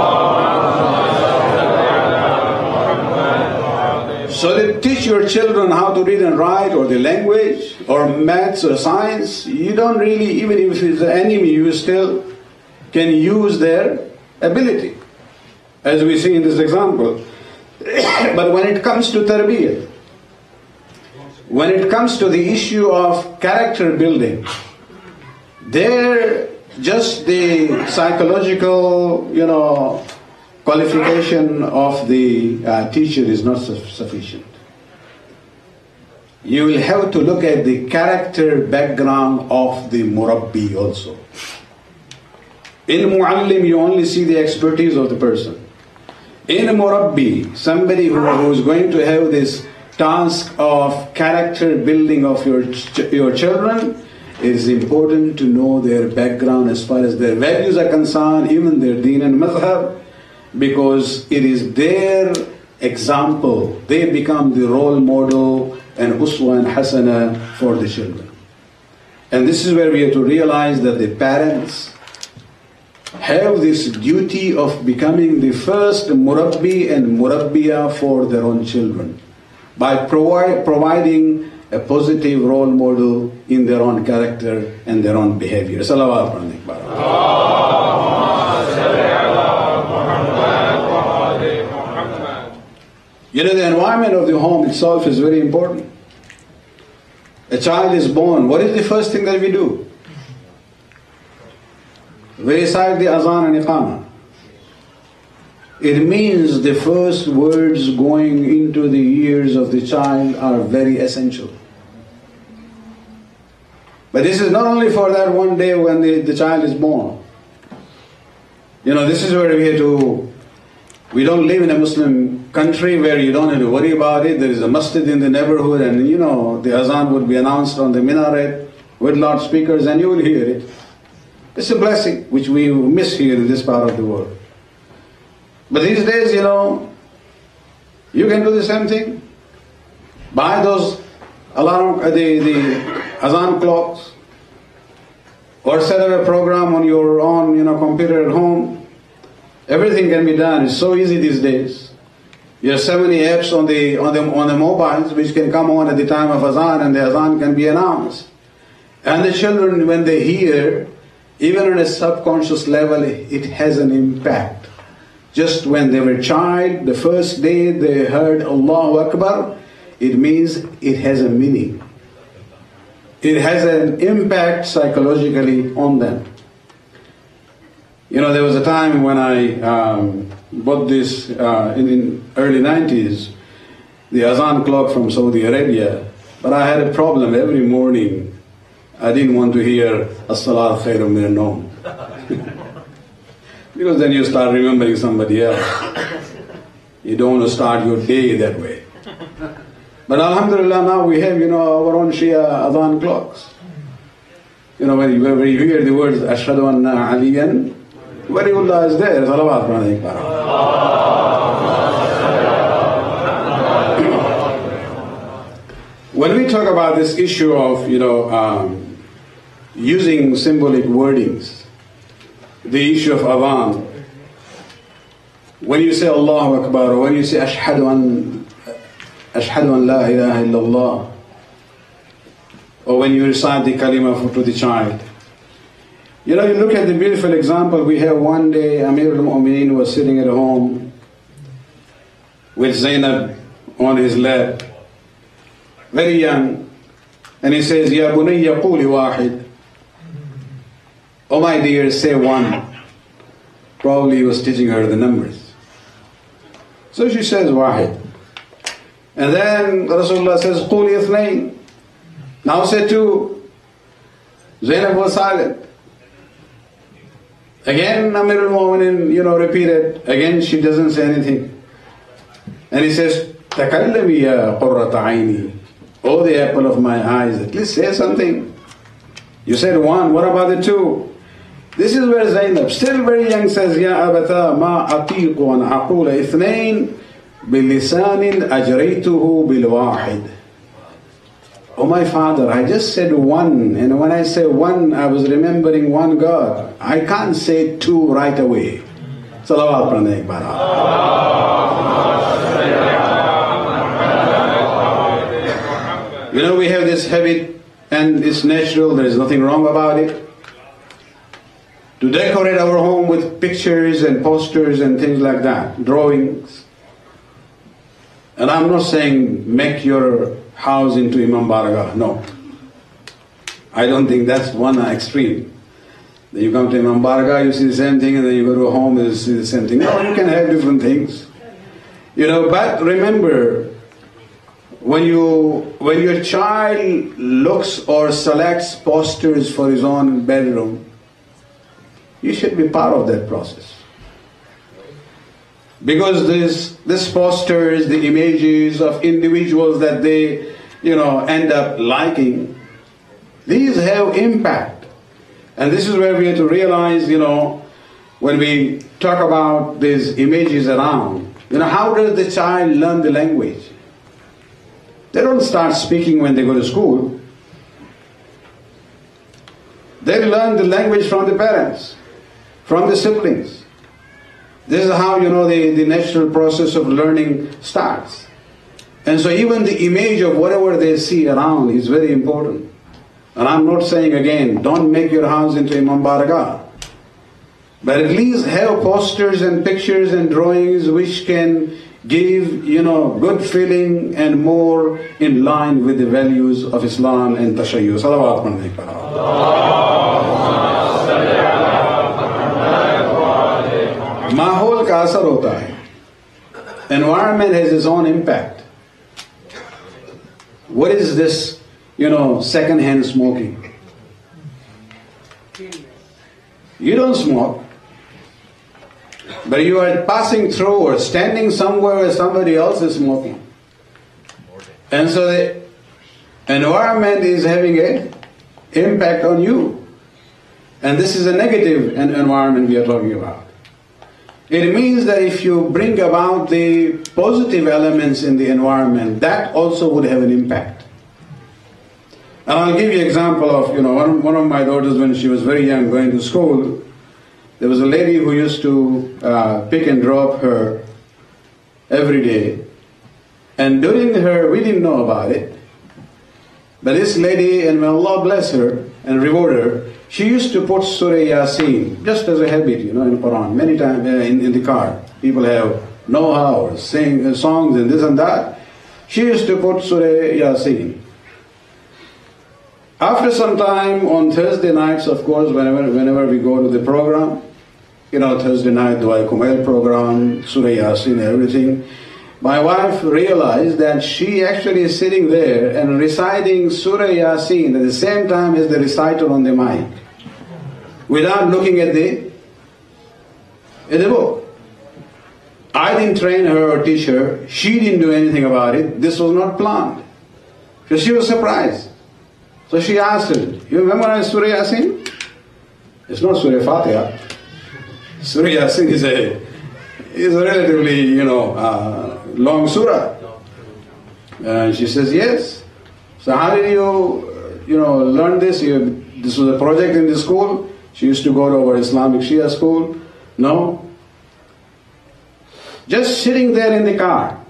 concerned. So to teach your children how to read and write, or the language, or maths or science, you don't really, even if it's an enemy, you still can use their ability, as we see in this example. But when it comes to tarbiyah, when it comes to the issue of character building, there just the psychological, qualification of the teacher is not sufficient. You will have to look at the character background of the murabbi also. In muallim, you only see the expertise of the person. In murabbi, somebody who is going to have this task of character building of your children, it is important to know their background as far as their values are concerned, even their deen and madhab, because it is their example. They become the role model and uswa and hasana for the children. And this is where we have to realize that the parents have this duty of becoming the first murabbi and murabbiya for their own children, by providing a positive role model in their own character and their own behavior. Salawat alayhi wa the environment of the home itself is very important. A child is born. What is the first thing that we do? We recite the azan and iqamah. It means the first words going into the ears of the child are very essential. But this is not only for that one day when the child is born. This is where we don't live in a Muslim country where you don't have to worry about it. There is a masjid in the neighborhood, and the azan would be announced on the minaret with loudspeakers, and you will hear it. It's a blessing which we miss here in this part of the world. But these days, you can do the same thing. Buy those alarm, the azan clocks, or set up a program on your own, computer at home. Everything can be done. It's so easy these days. You have so many apps on the mobiles which can come on at the time of azan, and the azan can be announced. And the children, when they hear, even on a subconscious level, it has an impact. Just when they were a child, the first day they heard Allahu Akbar, it means it has a meaning. It has an impact psychologically on them. There was a time when I bought this in early 90s, the azan clock from Saudi Arabia, but I had a problem every morning. I didn't want to hear As-salat khairun min an-nawm. Because then you start remembering somebody else. You don't want to start your day that way. But alhamdulillah, now we have, our own Shia adhan clocks. When you hear the words, Ashhadu anna aliyan, Waliullah is there. Salawat alayhi wa When we talk about this issue of, using symbolic wordings, the issue of adhan, when you say Allahu Akbar, or when you say Ashhadu an la ilaha illallah, or when you recite the kalima to the child, you look at the beautiful example we have. One day Amir al-Mu'mineen was sitting at home with Zainab on his lap, very young, and he says, Ya bunayya quli wahid. Oh my dear, say one. Probably he was teaching her the numbers. So she says wahid. And then Rasulullah says, Quli ithnain. Now say two. Zainab was silent. Again Amir al-Mu'minin, repeated. Again she doesn't say anything. And he says, Takallami ya qurrata aini. Oh, the apple of my eyes, at least say something. You said one, what about the two? This is where Zainab, still very young, says, Ya abata ma atiqu an aqula ithnain bilisanin ajraytuhu bilwahid. oh my father, I just said one, and when I say one, I was remembering one God. I can't say two right away. Salawat pradhe ek baar. You know, we have this habit, and it's natural, there is nothing wrong about it, to decorate our home with pictures and posters and things like that, drawings. And I'm not saying make your house into Imam Baragah, no. I don't think that's one extreme. Then you come to Imam Baragah, you see the same thing, and then you go to a home, you see the same thing. No, you can have different things. You know, but remember, when your child looks or selects posters for his own bedroom, you should be part of that process. Because this posters, the images of individuals that they, end up liking, these have impact. And this is where we have to realize, when we talk about these images around, how does the child learn the language? They don't start speaking when they go to school. They learn the language from the parents, from the siblings. This is how, the natural process of learning starts. And so even the image of whatever they see around is very important. And I'm not saying again, don't make your house into Imam Baragah. But at least have posters and pictures and drawings which can give, good feeling and more in line with the values of Islam and Tashayyu. Salawat pradhe ek baar. Mahol ka asar hota hai. Environment has its own impact. What is this, second-hand smoking? You don't smoke, but you are passing through or standing somewhere where somebody else is smoking. And so the environment is having an impact on you. And this is a negative environment we are talking about. It means that if you bring about the positive elements in the environment, that also would have an impact. And I'll give you an example of, one of my daughters when she was very young going to school, there was a lady who used to pick and drop her every day. And during we didn't know about it, but this lady, and may Allah bless her and reward her, she used to put Surah Yasin, just as a habit, in Quran, many times in the car. People have know-how, sing songs and this and that. She used to put Surah Yasin. After some time, on Thursday nights, of course, whenever we go to the program, Thursday night Dua Kumail program, Surah Yasin, everything, my wife realized that she actually is sitting there and reciting Surah Yasin at the same time as the recital on the mic, without looking at the book. I didn't train her or teach her. She didn't do anything about it. This was not planned. So she was surprised. So she asked her, you memorize Surah Yasin? It's not Surah Fatiha. Surah Yasin is a relatively, long surah. And she says, yes. So how did you, learn this? This was a project in the school? She used to go to our Islamic Shia school? No. Just sitting there in the car.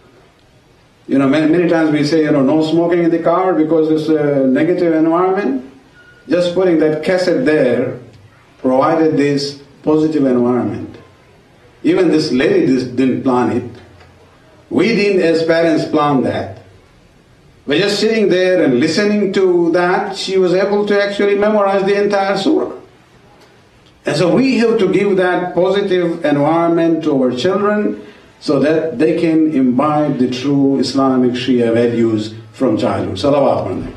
Many times we say, no smoking in the car because it's a negative environment. Just putting that cassette there provided this positive environment. Even this lady didn't plan it. We didn't as parents plan that. By just sitting there and listening to that, she was able to actually memorize the entire surah. And so we have to give that positive environment to our children so that they can imbibe the true Islamic Shia values from childhood. Salawat pradhe.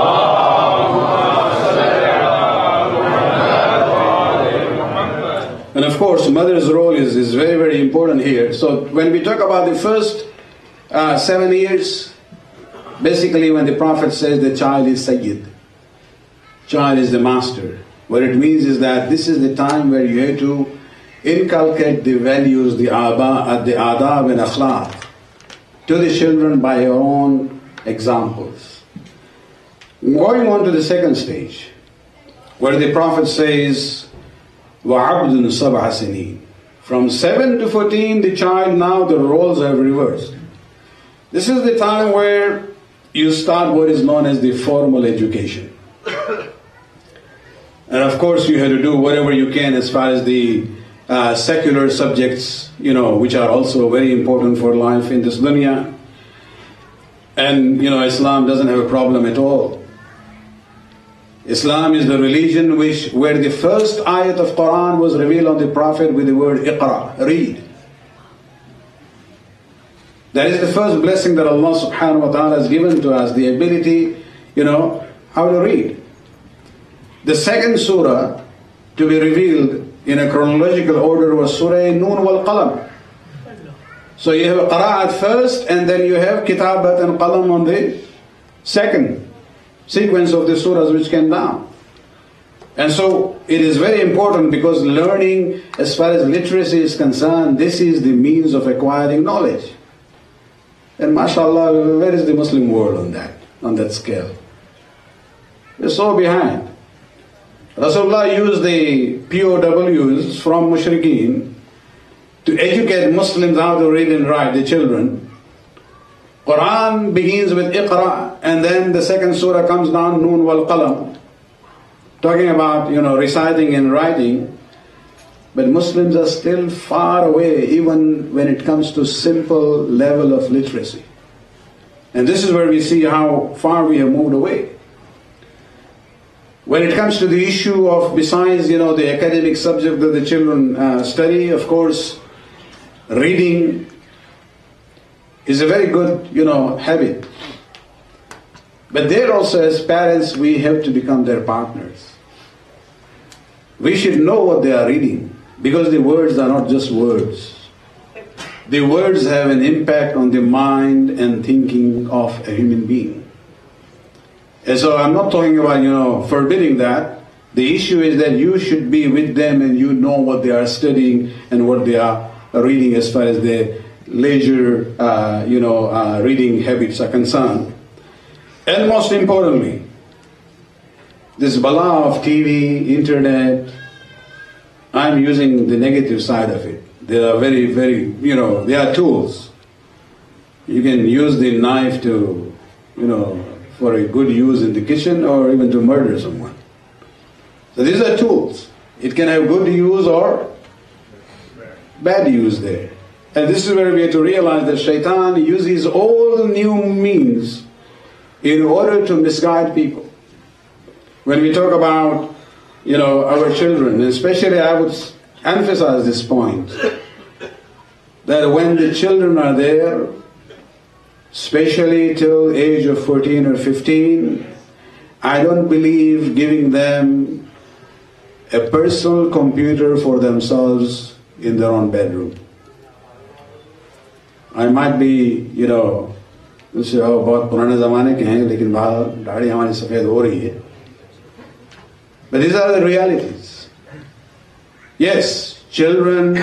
And of course, mother's role is very, very important here. So when we talk about the first 7 years, basically when the Prophet says the child is Sayyid, child is the master, what it means is that this is the time where you have to inculcate the values, the adab and akhlaq to the children by your own examples. Going on to the second stage, where the Prophet says, وَعَبْدٌ سَبْعَ سِنِينَ. From 7 to 14, the child, now the roles have reversed. This is the time where you start what is known as the formal education. And of course you have to do whatever you can as far as the secular subjects, which are also very important for life in this dunya. And Islam doesn't have a problem at all. Islam is the religion where the first ayat of Quran was revealed on the Prophet with the word Iqra, read. That is the first blessing that Allah subhanahu wa ta'ala has given to us, the ability, how to read. The second surah to be revealed in a chronological order was Surah Noon wal Qalam. So you have Qira'at first, and then you have Kitabat and Qalam on the second sequence of the surahs which came down. And so it is very important, because learning, as far as literacy is concerned, this is the means of acquiring knowledge. And mashallah, where is the Muslim world on that scale? We're so behind. Rasulullah used the POWs from Mushrikeen to educate Muslims how to read and write, the children. Quran begins with Iqra, and then the second surah comes down, Noon wal Qalam, talking about, reciting and writing. But Muslims are still far away, even when it comes to simple level of literacy. And this is where we see how far we have moved away. When it comes to the issue of, besides, the academic subject that the children study, of course, reading is a very good, habit. But there also, as parents, we have to become their partners. We should know what they are reading, because the words are not just words. The words have an impact on the mind and thinking of a human being. And so I'm not talking about, forbidding that. The issue is that you should be with them and you know what they are studying and what they are reading as far as their leisure, reading habits are concerned. And most importantly, this bala of TV, internet, I'm using the negative side of it. They are very, very, they are tools. You can use the knife to, for a good use in the kitchen, or even to murder someone. So these are tools. It can have good use or bad use there. And this is where we have to realize that Shaitan uses all new means in order to misguide people. When we talk about, our children, especially I would emphasize this point, that when the children are there, especially till age of 14 or 15, I don't believe giving them a personal computer for themselves in their own bedroom. I might be, बहुत पुराने ज़माने के हैं, लेकिन दाढ़ी हमारी सफ़ेद हो रही है. But these are the realities. Yes, children,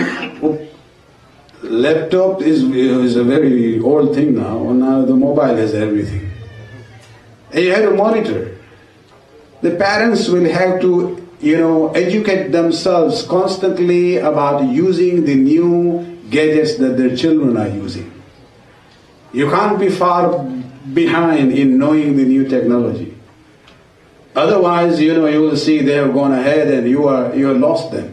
laptop is a very old thing now, and now the mobile has everything. And you have to monitor. The parents will have to, educate themselves constantly about using the new gadgets that their children are using. You can't be far behind in knowing the new technology. Otherwise, you will see they have gone ahead and you have lost them.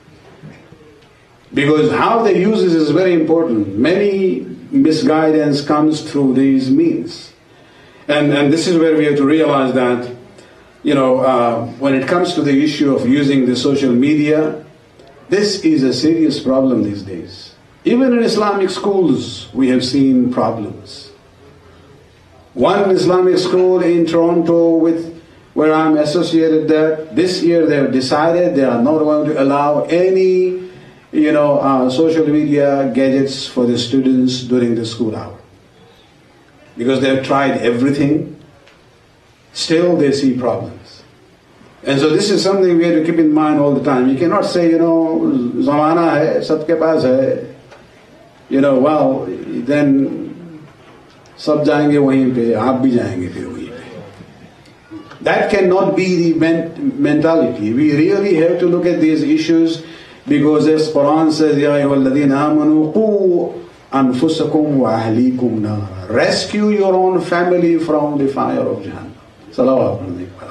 Because how they use this is very important. Many misguidance comes through these means. And this is where we have to realize that, when it comes to the issue of using the social media, this is a serious problem these days. Even in Islamic schools, we have seen problems. One Islamic school in Toronto, where I'm associated there, this year they have decided they are not going to allow any, social media gadgets for the students during the school hour. Because they have tried everything, still they see problems. And so this is something we have to keep in mind all the time. You cannot say, zamana hai, sabke paas hai. Well, then सब जाएंगे वहीं पे, आप भी जाएंगे फिर वहीं पे. That cannot be the mentality. We really have to look at these issues, because as Quran says, Ya ayyuhalladhina amanu qu anfusakum wa ahlikum nara. Rescue your own family from the fire of Jahannam. Salawat.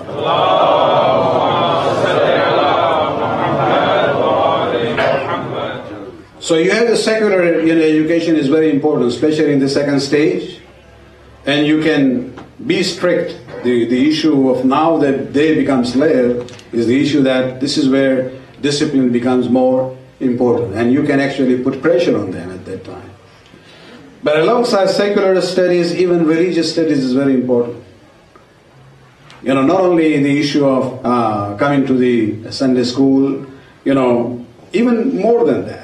So you have the secular education is very important, especially in the second stage. And you can be strict. The issue of now that they become slave is the issue that this is where discipline becomes more important. And you can actually put pressure on them at that time. But alongside secular studies, even religious studies is very important. Not only the issue of coming to the Sunday school, even more than that.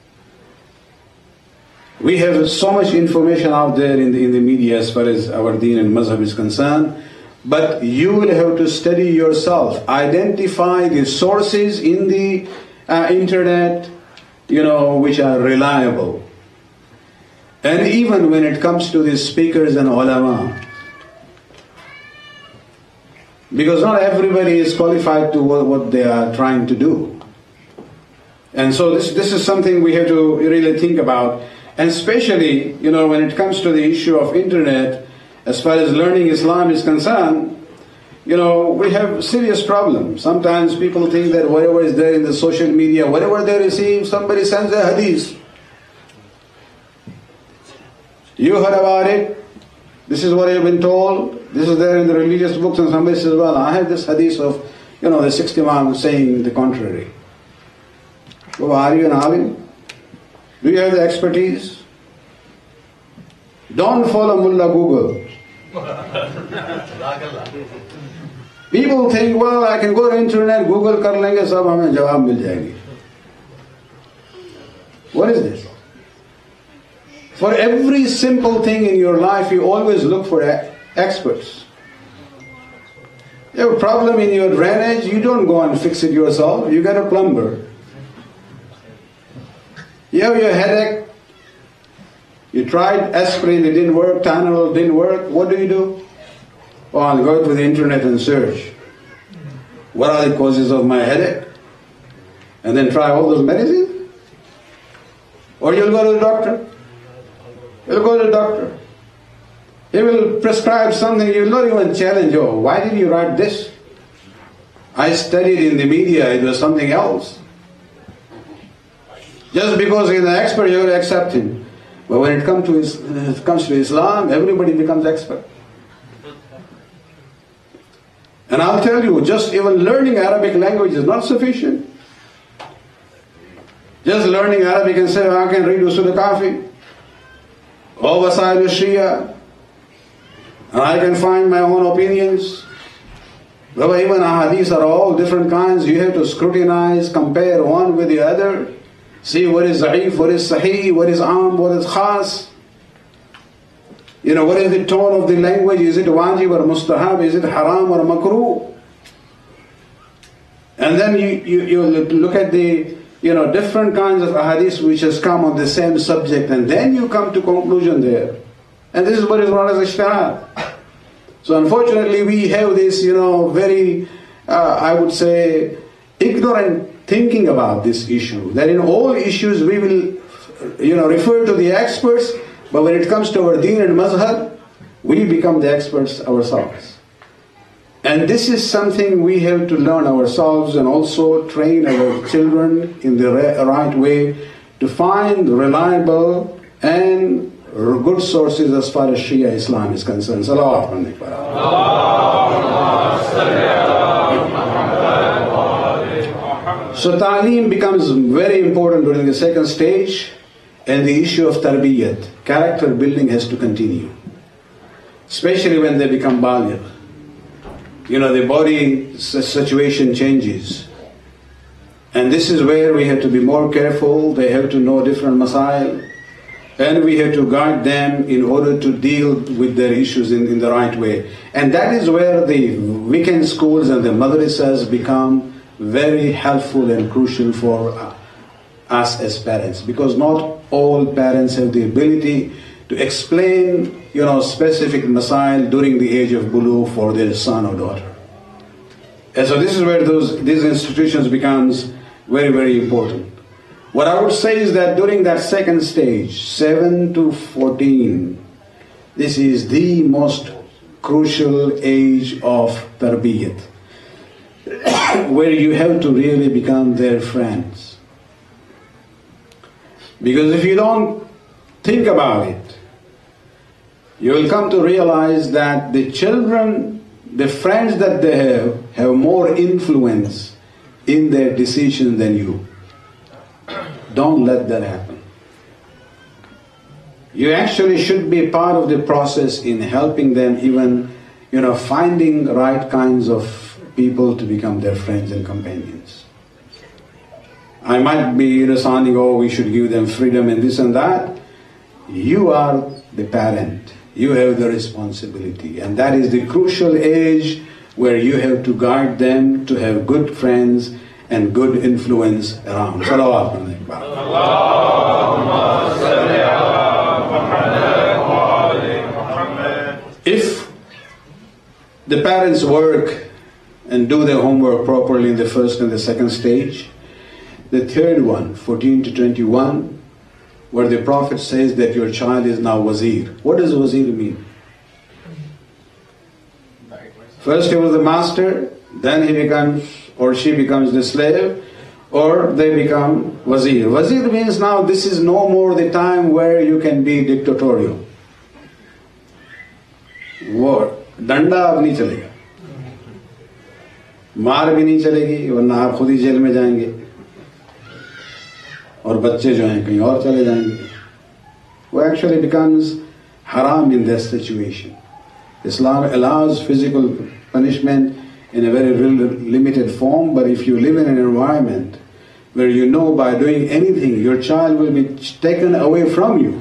We have so much information out there in the media as far as our deen and mazhab is concerned, but you will have to study yourself, identify the sources in the internet, which are reliable. And even when it comes to the speakers and ulama, because not everybody is qualified to what they are trying to do. And so this is something we have to really think about. And especially, when it comes to the issue of internet, as far as learning Islam is concerned, we have serious problems. Sometimes people think that whatever is there in the social media, whatever they receive, somebody sends a hadith. You heard about it. This is what you've been told. This is there in the religious books, and somebody says, well, I have this hadith of, the 60 Imam saying the contrary. Well, are you an alim? Do you have the expertise? Don't follow Mullah Google. People think, well, I can go to internet, Google kar lenge, sab hame jawab mil jayegi. What is this? For every simple thing in your life, you always look for experts. You have a problem in your drainage, you don't go and fix it yourself, you get a plumber. You have your headache, you tried aspirin, it didn't work, Tylenol didn't work, what do? Oh, I'll go to the internet and search. What are the causes of my headache? And then try all those medicines? Or you'll go to the doctor. You'll go to the doctor. He will prescribe something, you will not even challenge, oh, why did you write this? I studied in the media, it was something else. Just because he's an expert, you're going to accept him. But when it comes to Islam, everybody becomes expert. And I'll tell you, just even learning Arabic language is not sufficient. Just learning Arabic and say, I can read Usul al-Kafi, or Wasail al-Shia, and I can find my own opinions. Though even ahadith are all different kinds, you have to scrutinize, compare one with the other. See what is Za'if, what is Sahih, what is Am, what is Khas. What is the tone of the language? Is it wajib or mustahab? Is it haram or makruh? And then you look at the different kinds of ahadith which has come on the same subject, and then you come to conclusion there. And this is what is known as ijtihad. So unfortunately we have this very, I would say, ignorant thinking about this issue, that in all issues we will refer to the experts, but when it comes to our deen and mazhab, we become the experts ourselves. And this is something we have to learn ourselves, and also train our children in the right way to find reliable and good sources as far as Shia Islam is concerned. Salawat So ta'aleem becomes very important during the second stage, and the issue of tarbiyat, character building, has to continue. Especially when they become baligh. The body situation changes. And this is where we have to be more careful. They have to know different masail. And we have to guide them in order to deal with their issues in the right way. And that is where the weekend schools and the madrasas become very helpful and crucial for us as parents, because not all parents have the ability to explain specific masail during the age of bulugh for their son or daughter. And so this is where these institutions becomes very, very important. What I would say is that during that second stage, 7 to 14, this is the most crucial age of tarbiyat, where you have to really become their friends. Because if you don't think about it, you will come to realize that the children, the friends that they have more influence in their decision than you. Don't let that happen. You actually should be part of the process in helping them, even, finding the right kinds of people to become their friends and companions. I might be sounding, we should give them freedom and this and that. You are the parent. You have the responsibility. And that is the crucial age where you have to guide them to have good friends and good influence around. Salawat alayhi. If the parents work and do their homework properly in the first and the second stage, the third one, 14 to 21, where the Prophet says that your child is now wazir. What does wazir mean? First he was the master, then he becomes, or she becomes the slave, or they become wazir. Wazir means now this is no more the time where you can be dictatorial. War. डंडा अब नहीं चलेगा, मार भी नहीं चलेगी, वरना आप खुद ही जेल में जाएंगे और बच्चे जो हैं कहीं और चले जाएंगे. Who actually becomes haram in that situation. Islam allows physical punishment in a very limited form, but if you live in an environment where you know by doing anything your child will be taken away from you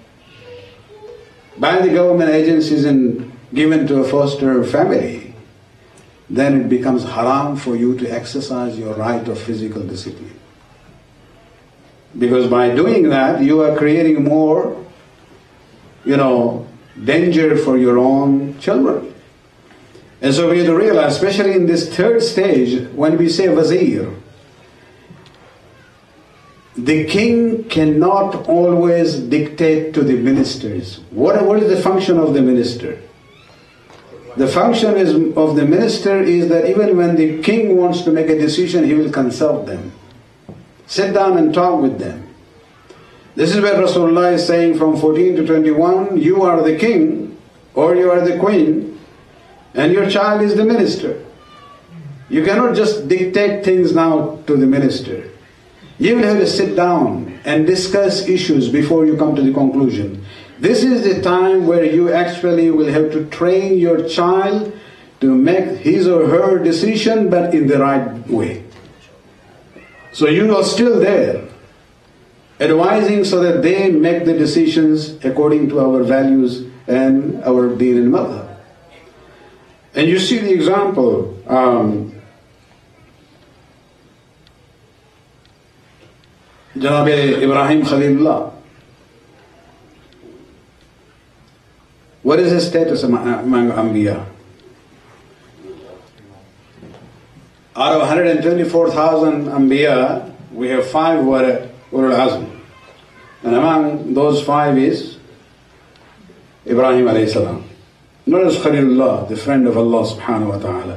by the government agencies and given to a foster family, then it becomes haram for you to exercise your right of physical discipline. Because by doing that, you are creating more, danger for your own children. And so we have to realize, especially in this third stage, when we say wazir, the king cannot always dictate to the ministers. What is the function of the minister? The function of the minister is that even when the king wants to make a decision, he will consult them. Sit down and talk with them. This is where Rasulullah is saying from 14 to 21, you are the king or you are the queen and your child is the minister. You cannot just dictate things now to the minister. You will have to sit down and discuss issues before you come to the conclusion. This is the time where you actually will have to train your child to make his or her decision, but in the right way. So you are still there, advising so that they make the decisions according to our values and our deen and madhab. And you see the example, Janab Ibrahim Khalilullah. What is his status among Anbiya? Out of 124,000 Anbiya, we have 5 who are Ulul Azm. And among those 5 is Ibrahim alayhi salam. Not as Khalilullah, the friend of Allah subhanahu wa ta'ala.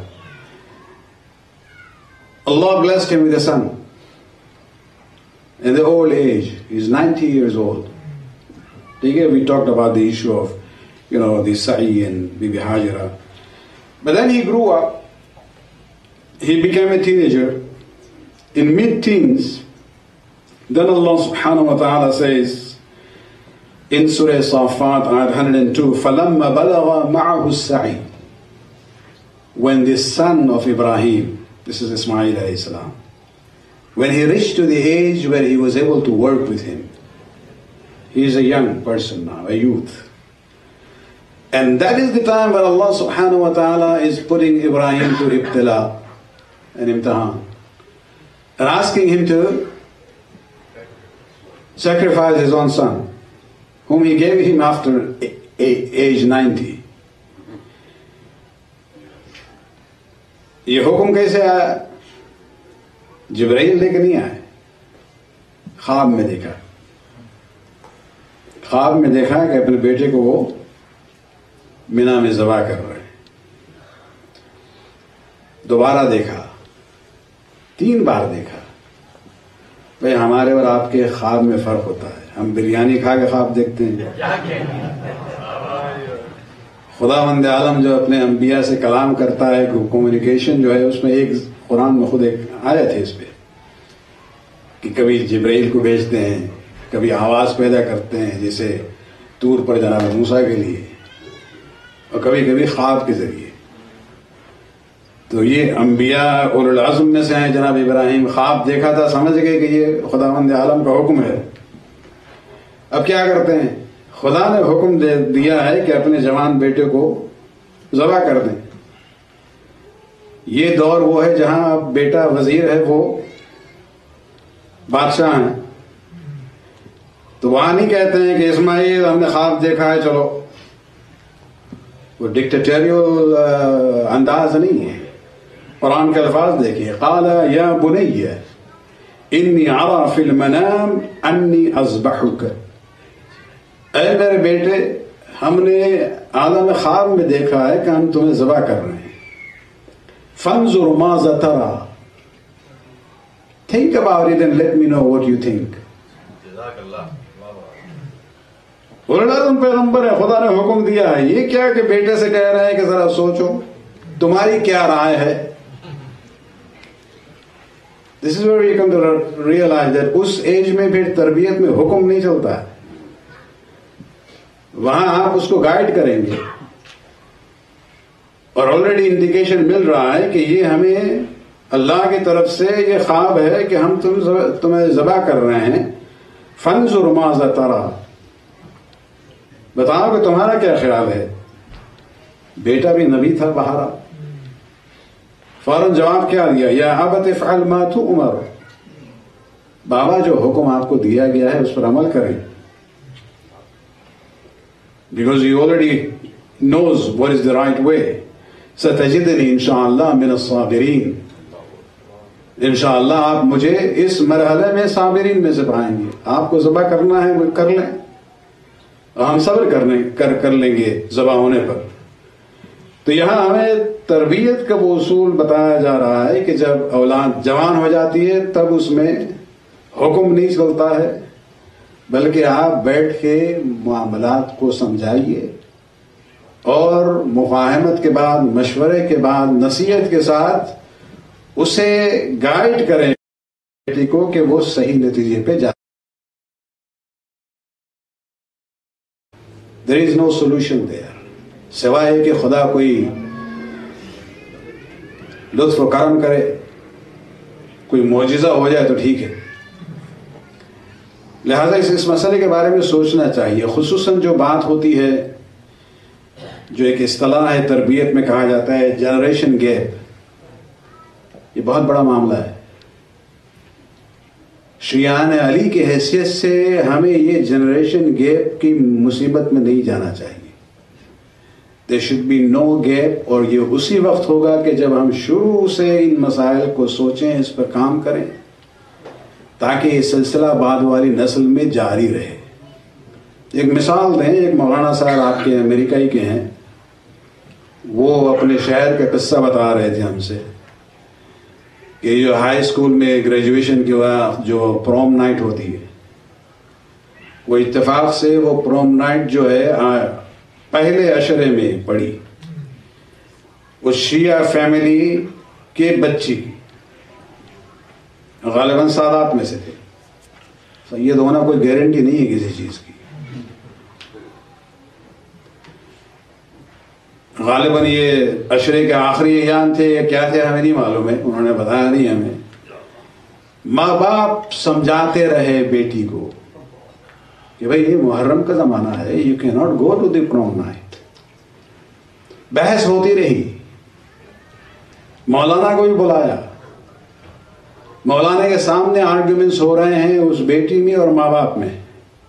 Allah blessed him with a son. In the old age, he's 90 years old. We talked about the issue of the Sa'i and Bibi Hajira. But then he grew up, he became a teenager. In mid-teens, then Allah subhanahu wa ta'ala says in Surah Safat, ayat 102, فَلَمَّا بَلَغَ مَعَهُ السَّعِي. When the son of Ibrahim, this is Ismail alayhi salam, when he reached to the age where he was able to work with him, he is a young person now, a youth. And that is the time where Allah subhanahu wa ta'ala is putting Ibrahim to ibtila, an imtihan, and asking him to sacrifice his own son, whom he gave him after age 90. یہ حکم کیسے آیا؟ جبرائیل لے کے نہیں آئے، خواب میں دیکھا، خواب میں دیکھا کہ اپنے بیٹے کو وہ مینا میں ذبح کر رہے ہیں. دوبارہ دیکھا، 3 بار دیکھا. بھائی ہمارے اور آپ کے خواب میں فرق ہوتا ہے. ہم بریانی کھا کے خواب دیکھتے ہیں. خداوند عالم جو اپنے انبیاء سے کلام کرتا ہے، کمیونیکیشن جو ہے، اس میں ایک قرآن میں خود ایک آیت ہے اس پہ کہ کبھی جبرائیل کو بھیجتے ہیں، کبھی آواز پیدا کرتے ہیں جیسے طور پر جناب موسیٰ کے لیے، اور کبھی کبھی خواب کے ذریعے. تو یہ انبیاء اولو العزم میں سے ہیں. جناب ابراہیم خواب دیکھا تھا، سمجھ گئے کہ یہ خداوند عالم کا حکم ہے. اب کیا کرتے ہیں؟ خدا نے حکم دے دیا ہے کہ اپنے جوان بیٹے کو ذبح کر دیں. یہ دور وہ ہے جہاں اب بیٹا وزیر ہے، وہ بادشاہ ہیں. تو وہاں نہیں کہتے ہیں کہ اسماعیل ہم نے خواب دیکھا ہے چلو. وہ ڈکٹیٹریل انداز نہیں ہے. قرآن کے الفاظ دیکھیے، قال یا بنی انی ارى فی المنام انی اذبحک. اے میرے بیٹے، ہم نے عالم خواب میں دیکھا ہے کہ ہم تمہیں ذبح کر رہے ہیں. فانظر ماذا ترى. Think about it and let me know what you think. تم پیغمبر ہے، خدا نے حکم دیا ہے. یہ کیا کہ بیٹے سے کہہ رہے ہیں کہ ذرا سوچو تمہاری کیا رائے ہے. This is where we come to realize that اس ایج میں پھر تربیت میں حکم نہیں چلتا ہے. وہاں آپ اس کو گائیڈ کریں گے. اور آلریڈی انڈیکیشن مل رہا ہے کہ یہ ہمیں اللہ کی طرف سے یہ خواب ہے کہ ہم تمہیں ذبح کر رہے ہیں. فانظر ماذا ترى. بتاؤ کہ تمہارا کیا خیال ہے. بیٹا بھی نبی تھا بہارا. فوراً جواب کیا دیا؟ یا ابت افعل ما تؤمر. بابا جو حکم آپ کو دیا گیا ہے اس پر عمل کریں. Because he already knows what is the right way. ستجدنی انشاءاللہ من الصابرین. انشاءاللہ آپ مجھے اس مرحلے میں صابرین میں سے پائیں گے. آپ کو ذبح کرنا ہے وہ کر لیں، ہم صبر کر لیں گے ذبح ہونے پر. تو یہاں ہمیں تربیت کا وہ اصول بتایا جا رہا ہے کہ جب اولاد جوان ہو جاتی ہے تب اس میں حکم نہیں چلتا ہے، بلکہ آپ بیٹھ کے معاملات کو سمجھائیے اور مفاہمت کے بعد، مشورے کے بعد، نصیحت کے ساتھ اسے گائیڈ کریں بیٹی کو کہ وہ صحیح نتیجے پہ جائے. There is no solution there. سوائے کہ خدا کوئی لطف و کرم کرے، کوئی معجزہ ہو جائے تو ٹھیک ہے. لہذا اس مسئلے کے بارے میں سوچنا چاہیے. خصوصاً جو بات ہوتی ہے، جو ایک اصطلاح ہے تربیت میں کہا جاتا ہے جنریشن گیپ. یہ بہت بڑا معاملہ ہے. شیعان علی کی حیثیت سے ہمیں یہ جنریشن گیپ کی مصیبت میں نہیں جانا چاہیے. There should be no gap. اور یہ اسی وقت ہوگا کہ جب ہم شروع سے ان مسائل کو سوچیں، اس پر کام کریں، تاکہ یہ سلسلہ بعد والی نسل میں جاری رہے. ایک مثال دیں. ایک مولانا صاحب آپ کے امریکائی کے ہیں، وہ اپنے شہر کا قصہ بتا رہے تھے ہم سے کہ جو ہائی اسکول میں گریجویشن کے وقت جو پروم نائٹ ہوتی ہے، وہ اتفاق سے وہ پروم نائٹ جو ہے پہلے عشرے میں پڑی. وہ شیعہ فیملی کے بچی کی، غالباً سادات میں سے تھے. سید ہونا کوئی گارنٹی نہیں ہے کسی چیز کی. غالباً یہ عشرے کے آخری ایام تھے یا کیا تھے ہمیں نہیں معلوم ہے، انہوں نے بتایا نہیں ہمیں. ماں باپ سمجھاتے رہے بیٹی کو کہ بھئی یہ محرم کا زمانہ ہے، یو کی not go to the prom night. بحث ہوتی رہی. مولانا کو بھی بلایا. مولانا کے سامنے آرگیومنٹس ہو رہے ہیں اس بیٹی میں اور ماں باپ میں.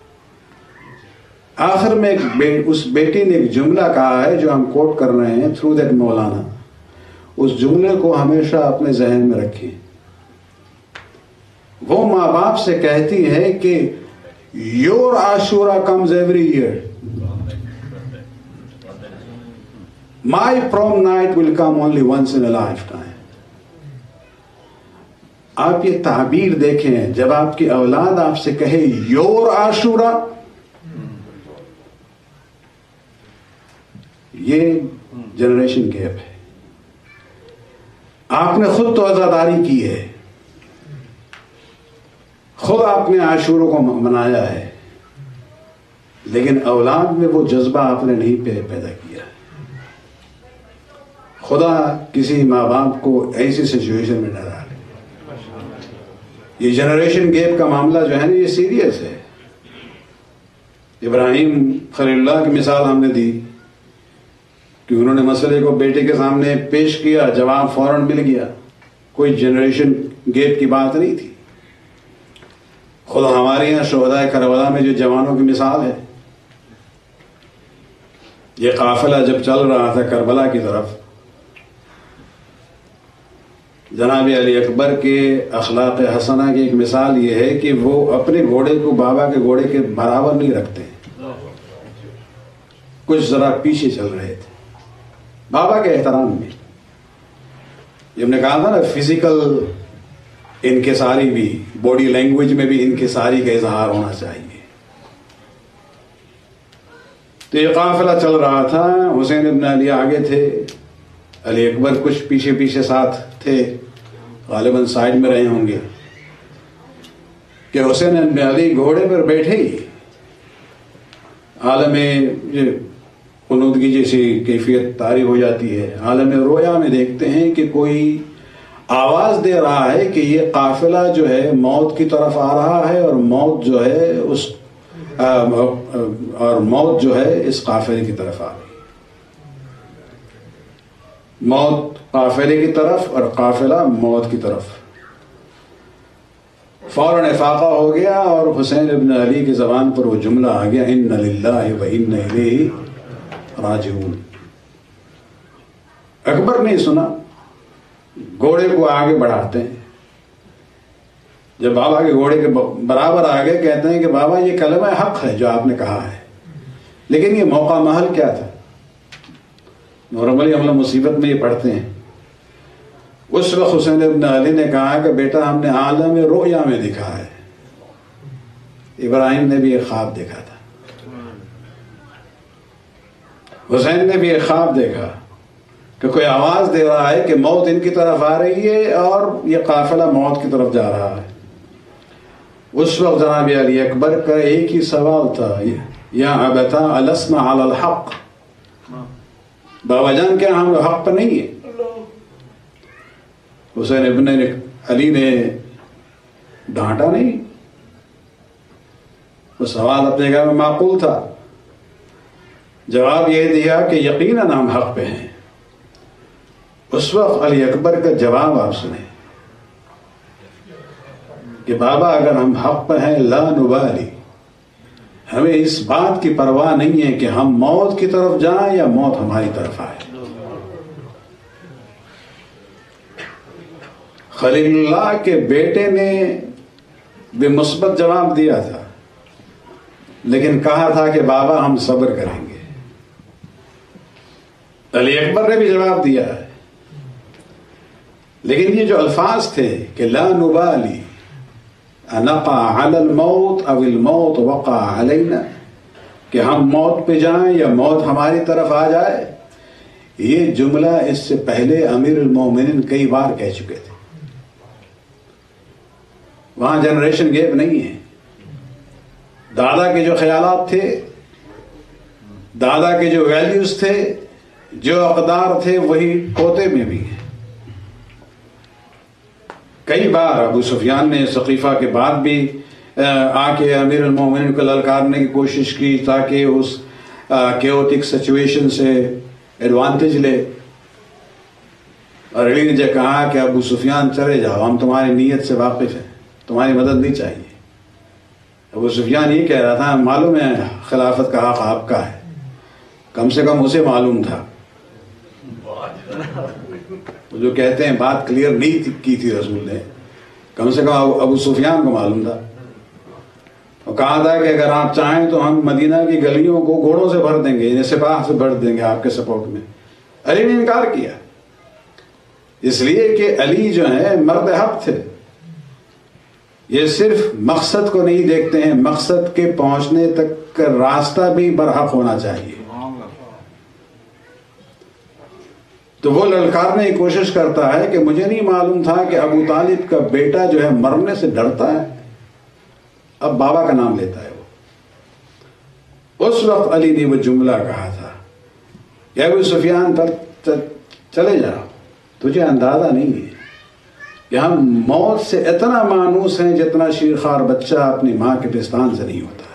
آخر میں اس بیٹی نے ایک جملہ کہا ہے جو ہم کوٹ کر رہے ہیں تھرو دیٹ مولانا. اس جملے کو ہمیشہ اپنے ذہن میں رکھیں. وہ ماں باپ سے کہتی ہے کہ your Ashura comes every year, my prom night will come only once in a lifetime. آپ یہ تعبیر دیکھیں, جب آپ کی اولاد آپ سے کہے یور عاشورہ, یہ جنریشن گیپ ہے. آپ نے خود تو عزاداری کی ہے, خود آپ نے عاشوروں کو منایا ہے, لیکن اولاد میں وہ جذبہ آپ نے نہیں پیدا کیا. خدا کسی ماں باپ کو ایسی سچویشن میں نہ ڈالے. یہ جنریشن گیپ کا معاملہ جو ہے نا, یہ سیریس ہے. ابراہیم خلیل اللہ کی مثال ہم نے دی کہ انہوں نے مسئلے کو بیٹے کے سامنے پیش کیا, جواب فوراً مل گیا, کوئی جنریشن گیپ کی بات نہیں تھی. خود ہمارے یہاں شہداء کربلا میں جو جوانوں کی مثال ہے, یہ قافلہ جب چل رہا تھا کربلا کی طرف, جناب علی اکبر کے اخلاق حسنہ کی ایک مثال یہ ہے کہ وہ اپنے گھوڑے کو بابا کے گھوڑے کے برابر نہیں رکھتے, کچھ ذرا پیچھے چل رہے تھے بابا کے احترام میں. جب نے کہا تھا نا فزیکل انکساری بھی, باڈی لینگویج میں بھی انکساری کا اظہار ہونا چاہیے. تو یہ قافلہ چل رہا تھا, حسین ابن علی آگے تھے, علی اکبر کچھ پیچھے پیچھے ساتھ تھے, غالباً سائڈ میں رہے ہوں گے کہ حسین ابن علی گھوڑے پر بیٹھے ہی عالم قنودگی جیسی کیفیت طاری ہو جاتی ہے. عالم رویا میں دیکھتے ہیں کہ کوئی آواز دے رہا ہے کہ یہ قافلہ جو ہے موت کی طرف آ رہا ہے, اور موت جو ہے اس قافلے کی طرف آ رہی ہے. موت قافلے کی طرف اور قافلہ موت کی طرف. فوراً افاقہ ہو گیا اور حسین ابن علی کی زبان پر وہ جملہ آ گیا, ان للہ و ان الیہ راجعون. اکبر نے سنا, گھوڑے کو آگے بڑھاتے ہیں. جب بابا کے گھوڑے کے برابر آگے کہتے ہیں کہ بابا یہ کلمہ حق ہے جو آپ نے کہا ہے, لیکن یہ موقع محل کیا تھا. نارملی ہم لوگ مصیبت میں یہ پڑھتے ہیں. اس وقت حسین ابن علی نے کہا کہ بیٹا ہم نے عالم رؤیا میں دیکھا ہے. ابراہیم نے بھی ایک خواب دیکھا تھا, حسین نے بھی ایک خواب دیکھا کہ کوئی آواز دے رہا ہے کہ موت ان کی طرف آ رہی ہے اور یہ قافلہ موت کی طرف جا رہا ہے. اس وقت جناب علی اکبر کا ایک ہی سوال تھا, یا ابتا السنا علی الحق, بابا جان کیا ہم حق پر نہیں ہیں. حسین ابن علی نے ڈانٹا نہیں, وہ سوال اپنے گھر میں معقول تھا. جواب یہ دیا کہ یقیناً ہم حق پہ ہیں. اس وقت علی اکبر کا جواب آپ سنیں کہ بابا اگر ہم حق پہ ہیں لا نبالی, ہمیں اس بات کی پرواہ نہیں ہے کہ ہم موت کی طرف جائیں یا موت ہماری طرف آئے. خلیل اللہ کے بیٹے نے بھی مثبت جواب دیا تھا, لیکن کہا تھا کہ بابا ہم صبر کریں گے. علی اکبر نے بھی جواب دیا ہے, لیکن یہ جو الفاظ تھے کہ لا نبالی انقع علی الموت او الموت وقع علینا, کہ ہم موت پہ جائیں یا موت ہماری طرف آ جائے, یہ جملہ اس سے پہلے امیر المومنین کئی بار کہہ چکے تھے. وہاں جنریشن گیپ نہیں ہے. دادا کے جو خیالات تھے, دادا کے جو ویلیوز تھے, جو اقدار تھے, وہی پوتے میں بھی ہیں. کئی بار ابو سفیان نے ثقیفہ کے بعد بھی آ کے امیر المومنین کو للکارنے کی کوشش کی تاکہ اس کیوٹک سچویشن سے ایڈوانٹیج لے, اور علی نے جو کہا کہ ابو سفیان چلے جاؤ, ہم تمہاری نیت سے واقف ہیں, تمہاری مدد نہیں چاہیے. ابو سفیان یہ کہہ رہا تھا معلوم ہے خلافت کا حق آپ کا ہے, کم سے کم اسے معلوم تھا. جو کہتے ہیں بات کلیئر نہیں کی تھی رسول نے، کم سے کم ابو سفیان کو معلوم تھا، اور کہا تھا کہ اگر آپ چاہیں تو ہم مدینہ کی گلیوں کو گھوڑوں سے بھر دیں گے، انہیں سپاہ سے بھر دیں گے آپ کے سپورٹ میں. علی نے انکار کیا، اس لیے کہ علی جو ہے مرد حق تھے. یہ صرف مقصد کو نہیں دیکھتے ہیں، مقصد کے پہنچنے تک کا راستہ بھی برحق ہونا چاہیے. تو وہ للکارنے کی کوشش کرتا ہے کہ مجھے نہیں معلوم تھا کہ ابو طالب کا بیٹا جو ہے مرنے سے ڈرتا ہے، اب بابا کا نام لیتا ہے. وہ اس وقت علی نے وہ جملہ کہا تھا کہ ابو سفیان پر چلے جاؤ، تجھے اندازہ نہیں ہے کہ ہم موت سے اتنا مانوس ہیں جتنا شیرخوار بچہ اپنی ماں کے پستان سے نہیں ہوتا.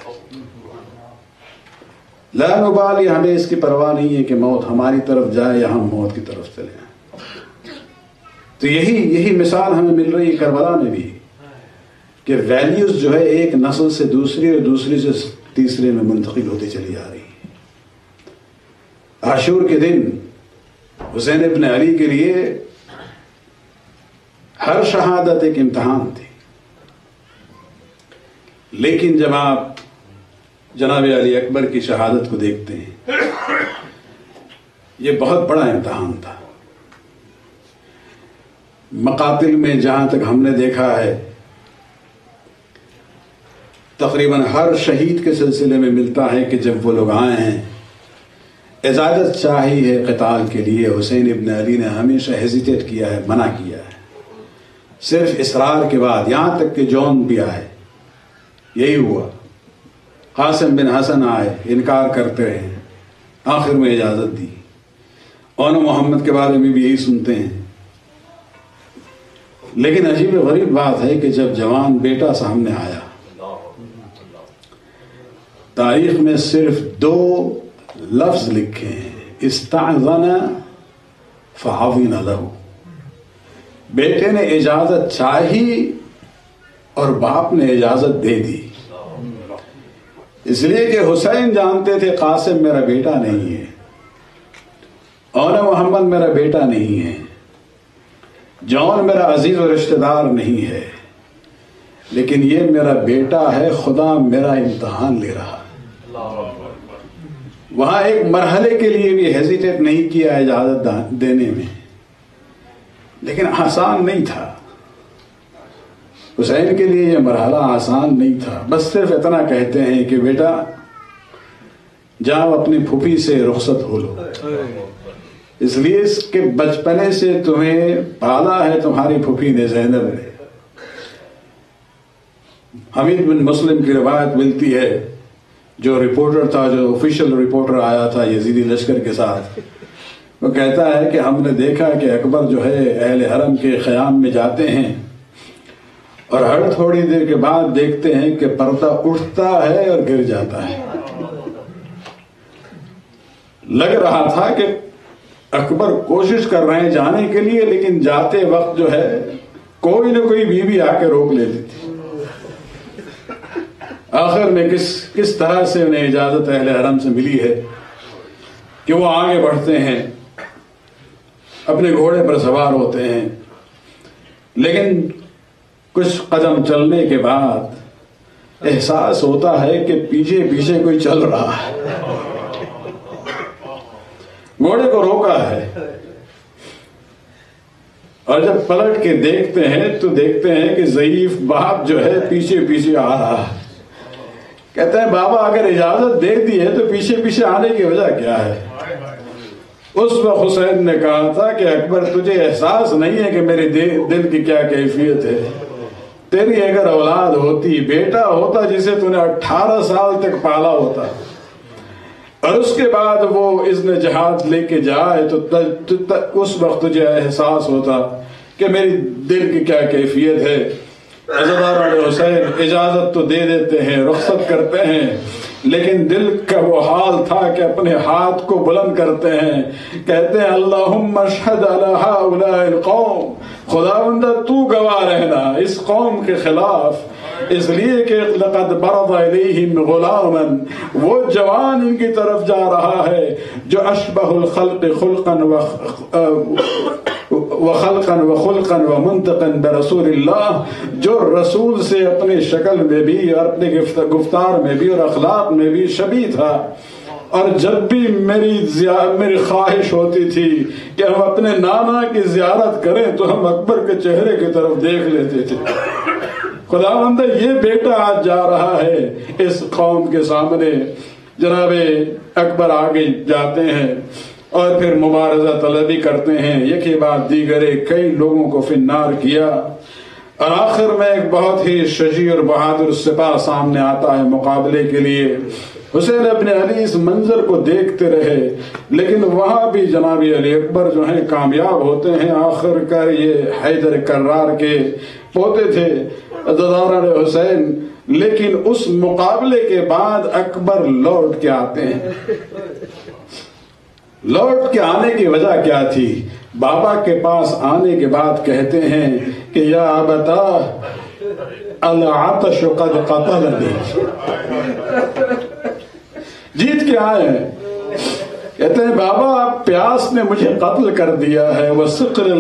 لا نبالی، ہمیں اس کی پرواہ نہیں ہے کہ موت ہماری طرف جائے یا ہم موت کی طرف چلے جائیں. تو یہی مثال ہمیں مل رہی ہے کربلا میں بھی، کہ ویلیوز جو ہے ایک نسل سے دوسری اور دوسری سے تیسرے میں منتقل ہوتی چلی جا رہی ہے. عاشور کے دن حسین ابن علی کے لیے ہر شہادت ایک امتحان تھی، لیکن جب آپ جناب علی اکبر کی شہادت کو دیکھتے ہیں، یہ بہت بڑا امتحان تھا. مقاتل میں جہاں تک ہم نے دیکھا ہے تقریباً ہر شہید کے سلسلے میں ملتا ہے کہ جب وہ لوگ آئے ہیں اجازت چاہی ہے قتال کے لیے، حسین ابن علی نے ہمیشہ ہیزیٹیٹ کیا ہے، منع کیا ہے، صرف اصرار کے بعد، یہاں تک کہ جون بھی آئے یہی ہوا. قاسم بن حسن آئے، انکار کرتے رہے، آخر میں اجازت دی. اون محمد کے بارے میں بھی یہی سنتے ہیں. لیکن عجیب و غریب بات ہے کہ جب جوان بیٹا سامنے آیا، تاریخ میں صرف 2 لفظ لکھے ہیں، استعذن فعظن له. بیٹے نے اجازت چاہی اور باپ نے اجازت دے دی، اس لیے کہ حسین جانتے تھے قاسم میرا بیٹا نہیں ہے، اون محمد میرا بیٹا نہیں ہے، جون میرا عزیز و رشتہ دار نہیں ہے، لیکن یہ میرا بیٹا ہے، خدا میرا امتحان لے رہا. وہاں ایک مرحلے کے لیے بھی ہیزیٹیٹ نہیں کیا اجازت دینے میں، لیکن آسان نہیں تھا. حسین کے لیے یہ مرحلہ آسان نہیں تھا. بس صرف اتنا کہتے ہیں کہ بیٹا جاؤ اپنی پھوپھی سے رخصت ہو لو، اس لیے اس کے بچپنے سے تمہیں پالا ہے تمہاری پھوپھی نے، زینب نے. حمید بن مسلم کی روایت ملتی ہے، جو رپورٹر تھا، جو آفیشیل رپورٹر آیا تھا یزیدی لشکر کے ساتھ، وہ کہتا ہے کہ ہم نے دیکھا کہ اکبر جو ہے اہل حرم کے خیام میں جاتے ہیں اور ہر تھوڑی دیر کے بعد دیکھتے ہیں کہ پردہ اٹھتا ہے اور گر جاتا ہے. لگ رہا تھا کہ اکبر کوشش کر رہے ہیں جانے کے لیے، لیکن جاتے وقت جو ہے کوئی نہ کوئی بیوی آ کے روک لیتی تھی. آخر میں کس طرح سے انہیں اجازت اہل حرم سے ملی ہے کہ وہ آگے بڑھتے ہیں، اپنے گھوڑے پر سوار ہوتے ہیں. لیکن کچھ قدم چلنے کے بعد احساس ہوتا ہے کہ پیچھے پیچھے کوئی چل رہا ہے. گھوڑے کو روکا ہے اور جب پلٹ کے دیکھتے ہیں تو دیکھتے ہیں کہ ضعیف باپ جو ہے پیچھے پیچھے آ رہا ہے. کہتے ہیں بابا اگر اجازت دے دی ہے تو پیچھے پیچھے آنے کی وجہ کیا ہے؟ اس وقت حسین نے کہا تھا کہ اکبر تجھے احساس نہیں ہے کہ میرے دل کی کیا کیفیت ہے. تیری اگر اولاد ہوتی، بیٹا ہوتا جسے تو نے 18 سال تک پالا ہوتا، اور اس کے بعد وہ اذن جہاد لے کے جائے تو اس وقت تجھے احساس ہوتا کہ میری دل کی کیا کیفیت ہے. عزادار حسین اجازت تو دے دیتے ہیں، رخصت کرتے ہیں، لیکن دل کا وہ حال تھا کہ اپنے ہاتھ کو بلند کرتے ہیں، کہتے ہیں اللہم اشہد علی ہؤلاء القوم، خداوندہ تو گواہ رہنا اس قوم کے خلاف، اس لیے کہ لقد برض الیہم غلاما، وہ جوان ان کی طرف جا رہا ہے جو اشبہ الخلق خلقا وخلقا وخلقا ومنطقا برسول اللہ، جو رسول سے اپنی شکل میں بھی اور اپنے گفتار میں بھی اور اخلاق میں بھی شبیہ تھا، اور جب بھی میری خواہش ہوتی تھی کہ ہم اپنے نانا کی زیارت کریں تو ہم اکبر کے چہرے کی طرف دیکھ لیتے تھے۔ خداوند یہ بیٹا آج جا رہا ہے اس قوم کے سامنے، جناب اکبر آگے جاتے ہیں اور پھر مبارزہ طلبی کرتے ہیں، یکی بعد دیگرے کئی لوگوں کو فی النار کیا، اور آخر میں ایک بہت ہی شجاع اور بہادر سپاہ سامنے آتا ہے مقابلے کے لیے۔ حسین ابن علی اس منظر کو دیکھتے رہے، لیکن وہاں بھی جناب علی اکبر جو ہیں کامیاب ہوتے ہیں۔ آخر کر یہ حیدر کرار کے پوتے تھے عزادار حسین، لیکن اس مقابلے کے بعد اکبر لوٹ کے آتے ہیں۔ لوٹ کے آنے کی وجہ کیا تھی؟ بابا کے پاس آنے کے بعد کہتے ہیں کہ یا ابتا العطش قد قتلنی، جیت کے آئے ہیں، کہتے ہیں بابا پیاس نے مجھے قتل کر دیا ہے، وثقل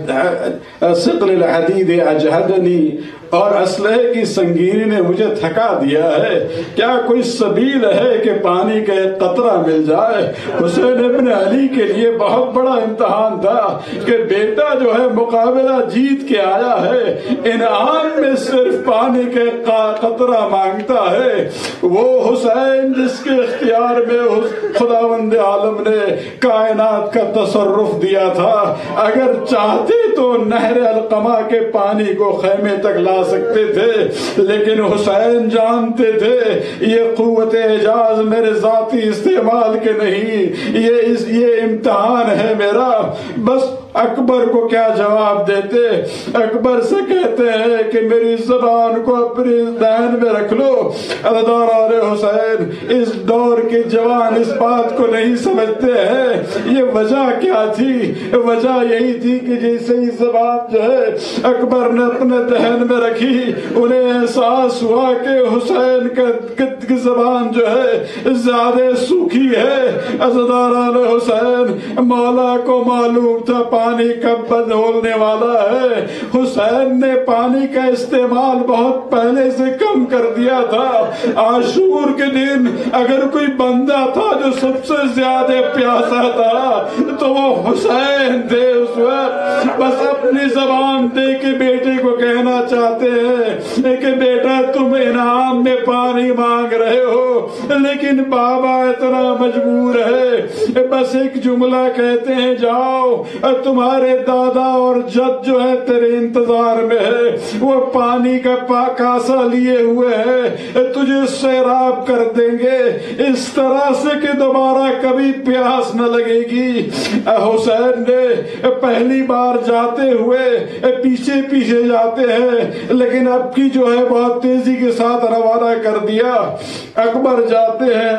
الحدید اجہدنی، اور اسلحے کی سنگینی نے مجھے تھکا دیا ہے، کیا کوئی سبیل ہے کہ پانی کا ایک قطرہ مل جائے؟ حسین ابن علی کے لیے بہت بڑا امتحان تھا کہ بیٹا جو ہے مقابلہ جیت کے آیا ہے، انعام میں صرف پانی کا ایک قطرہ مانگتا ہے۔ وہ حسین جس کے اختیار میں خداوند عالم نے کائنات کا تصرف دیا تھا، اگر چاہتے تو نہر القمہ کے پانی کو خیمے تک لا سکتے تھے، لیکن حسین جانتے تھے یہ قوت اعجاز میرے ذاتی استعمال کے نہیں، یہ امتحان ہے میرا۔ بس اکبر کو کیا جواب دیتے؟ اکبر سے کہتے ہیں کہ میری زبان کو اپنی ذہن میں رکھ لو، عزادار حسین اس دور کے جوان اس بات کو نہیں سمجھتے ہیں۔ یہ وجہ کیا تھی؟ وجہ یہی تھی کہ جیسے ہی زبان جو ہے اکبر نے اپنے ذہن میں رکھی، انہیں احساس ہوا کہ حسین کی زبان جو ہے زیادہ سوکھی ہے۔ عزادار حسین مولا کو معلوم تھا پانی کب بند ہونے والا ہے۔ حسین نے پانی کا استعمال بہت پہلے سے کم کر دیا تھا۔ عاشور کے دن اگر کوئی بندہ تھا جو سب سے زیادہ پیاسا تھا تو وہ حسین تھے اس وقت۔ بس اپنی زبان دے کے بیٹے کو کہنا چاہتے ہیں کہ بیٹا تم انعام میں پانی مانگ رہے ہو، لیکن بابا اتنا مجبور ہے، بس ایک جملہ کہتے ہیں جاؤ، تمہارے دادا اور جد جو ہے تیرے انتظار میں ہے، وہ پانی کا کاسا لیے ہوئے ہیں، تجھے سیراب کر دیں گے اس طرح سے کہ دوبارہ کبھی پیاس نہ لگے گی۔ حسین نے پہلی بار جاتے ہوئے پیچھے پیچھے جاتے ہیں، لیکن اب کی جو ہے بہت تیزی کے ساتھ روانہ کر دیا۔ اکبر جاتے ہیں،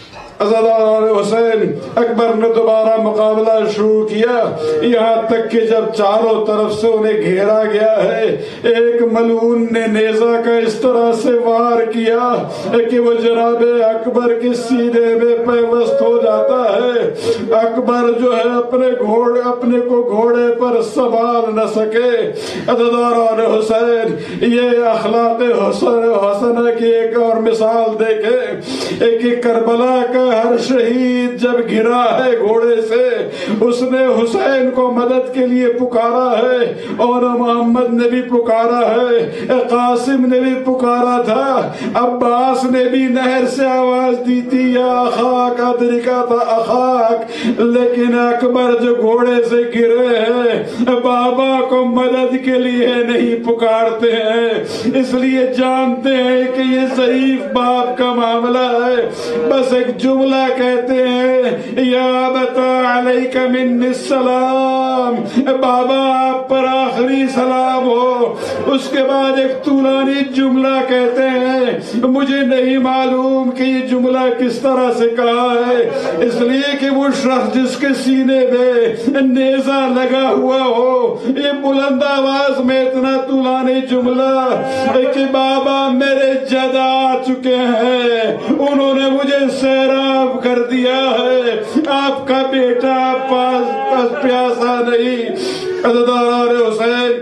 عزادار حسین اکبر نے دوبارہ مقابلہ شروع کیا، یہاں تک کہ جب چاروں طرف سے انہیں گھیرا گیا ہے، ایک ملعون نے نیزہ کا اس طرح سے وار کیا کہ وہ جناب اکبر کے سینے میں پیوست ہو جاتا ہے۔ اکبر جو ہے اپنے کو گھوڑے پر سنبھال نہ سکے۔ عزادار حسین یہ اخلاق حسنہ کی ایک اور مثال دیکھے کہ کربلا کا ہر شہید جب گرا ہے گھوڑے سے، اس نے حسین کو مدد کے لیے پکارا ہے، اور محمد نے بھی پکارا ہے، قاسم نے بھی پکارا تھا، عباس نے بھی نہر سے آواز دی تھی یا اخاک ادرکا تھا اخاک، لیکن اکبر جو گھوڑے سے گرے ہیں بابا کو مدد کے لیے نہیں پکارتے ہیں، اس لیے جانتے ہیں کہ یہ ضعیف باپ کا معاملہ ہے۔ بس ایک جملہ کہتے ہیں یا ابتا علیک منی السلام، بابا آپ پر آخری سلام ہو۔ اس کے بعد ایک طولانی جملہ کہتے ہیں، مجھے نہیں معلوم کہ یہ جملہ کس طرح سے کہا ہے، اس لیے کہ وہ شخص جس کے سینے میں نیزہ لگا ہوا ہو یہ بلند آواز میں اتنا طولانی جملہ کہ بابا میرے جد آ چکے ہیں، انہوں نے مجھے سیراب کر دیا ہے، آپ کا بیٹا پاس پیاسا نہیں۔ عزیزان حسین،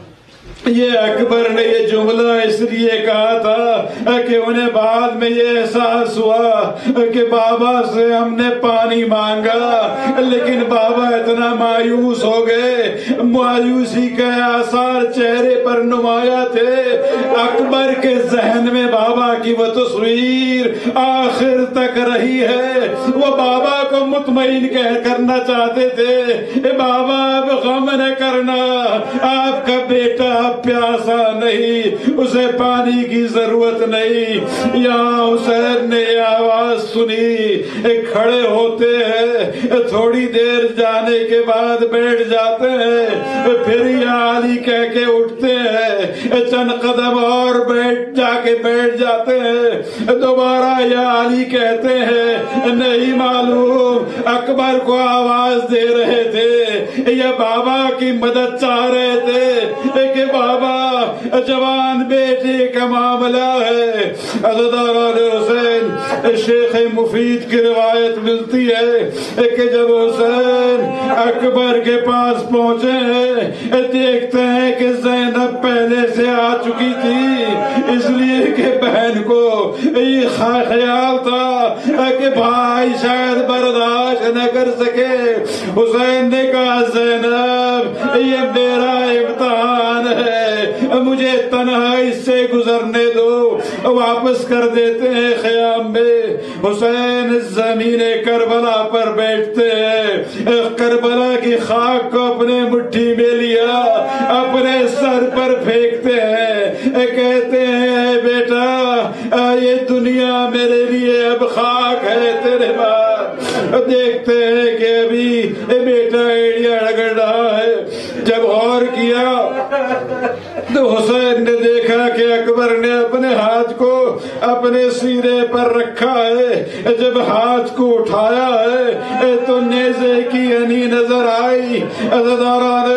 یہ اکبر نے یہ جملہ اس لیے کہا تھا کہ انہیں بعد میں یہ احساس ہوا کہ بابا سے ہم نے پانی مانگا لیکن بابا اتنا مایوس ہو گئے، مایوسی کے آثار چہرے پر نمایاں تھے۔ اکبر کے ذہن میں بابا کی وہ تصویر آخر تک رہی ہے، وہ بابا کو مطمئن کرنا چاہتے تھے، بابا اب غم نہ کرنا، آپ کا بیٹا پیاسا نہیں، اسے پانی کی ضرورت نہیں۔ یہاں حسین نے یہ آواز سنی، کھڑے ہوتے ہیں، تھوڑی دیر جانے کے بعد بیٹھ جاتے ہیں، پھر یا علی کہہ کے اٹھتے ہیں، چند قدم اور جا کے بیٹھ جاتے ہیں، دوبارہ یا علی کہتے ہیں، نہیں معلوم اکبر کو آواز دے رہے تھے یا بابا کی مدد چاہ رہے تھے کہ بابا جوان بیٹے کا معاملہ ہے۔ عزیزان حسین، شیخ مفید کی روایت ملتی ہے کہ جب حسین اکبر کے پاس پہنچے ہیں، دیکھتے ہیں کہ زینب پہلے سے آ چکی تھی، اس لیے کہ بہن کو یہ خیال تھا کہ بھائی شاید برداشت نہ کر سکے۔ حسین نے کہا زینب یہ میرا امتحان ہے، مجھے تنہا اس سے گزرنے دو، واپس کر دیتے ہیں خیام میں۔ حسین زمین کربلا پر بیٹھتے ہیں، کربلا کی خاک کو اپنے مٹھی میں لیا، اپنے سر پر پھینکتے ہیں، کہتے ہیں بیٹا یہ دنیا میرے لیے اب خاک ہے تیرے بعد۔ دیکھتے ہیں کہ ابھی بیٹا ایڑیا رگڑ رہا ہے۔ جب غور کیا تو حسین نے دیکھا کہ اکبر نے اپنے ہاتھ کو اپنے سینے پر رکھا ہے، جب ہاتھ کو اٹھایا ہے تو نیزے کی انی نظر آئی۔ عزیزان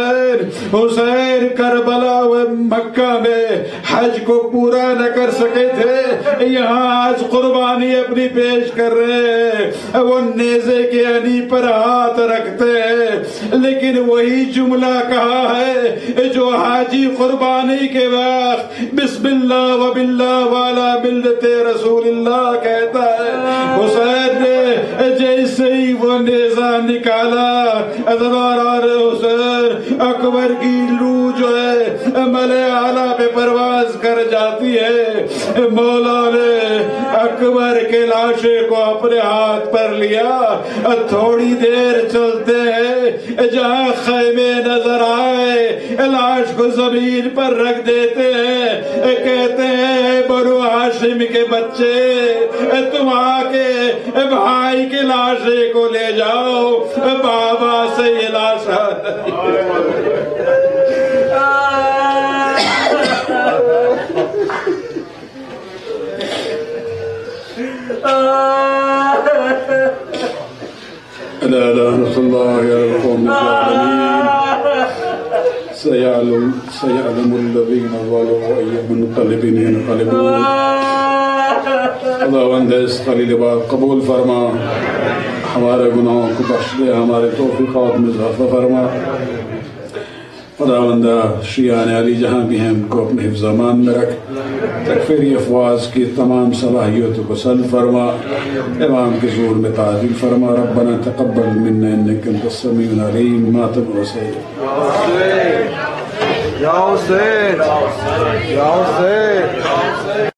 حسین کربلا و مکہ میں حج کو پورا نہ کر سکے تھے، یہاں آج قربانی اپنی پیش کر رہے ہیں، وہ نیزے کے انی پر ہاتھ رکھتے ہیں، لیکن وہی جملہ کہا ہے جو حاجی قربانی کے وقت بسم اللہ و باللہ والا ملت رسول اللہ کہتا ہے۔ حسین نے جیسے ہی وہ نیزہ نکالا، عزیزان حسین، اکبر کی روح جو ہے ملے اعلیٰ پہ پرواز کر جاتی ہے۔ مولا نے اکبر کے لاشے کو اپنے ہاتھ پر لیا، تھوڑی دیر چلتے ہیں، جہاں خیمے نظر آئے لاش کو زمین پر رکھ دیتے ہیں، کہتے ہیں بنو ہاشم کے بچے تم آ کے بھائی کے لاشے کو لے جاؤ، بابا سے یہ لاشا لعنة الله على القوم الظالمين سيعلم الذين ظلموا أي منقلب ينقلبون۔ خداوند اس خلیل بات قبول فرما، ہمارے گناہوں کو بخش دے، ہمارے توفیقات میں اضافہ فرما۔ خداوند شیعان علی جہاں بھی ہیں ان کو اپنے حفظ امان میں رکھ، تکفیری افواج کی تمام صلاحیتوں کو سلب فرما، امام کے زور میں تعدیل فرما۔ ربنا تقبل منا انك انت السميع العليم۔ ماتم حسین یا حسین، یا حسین، یا حسین۔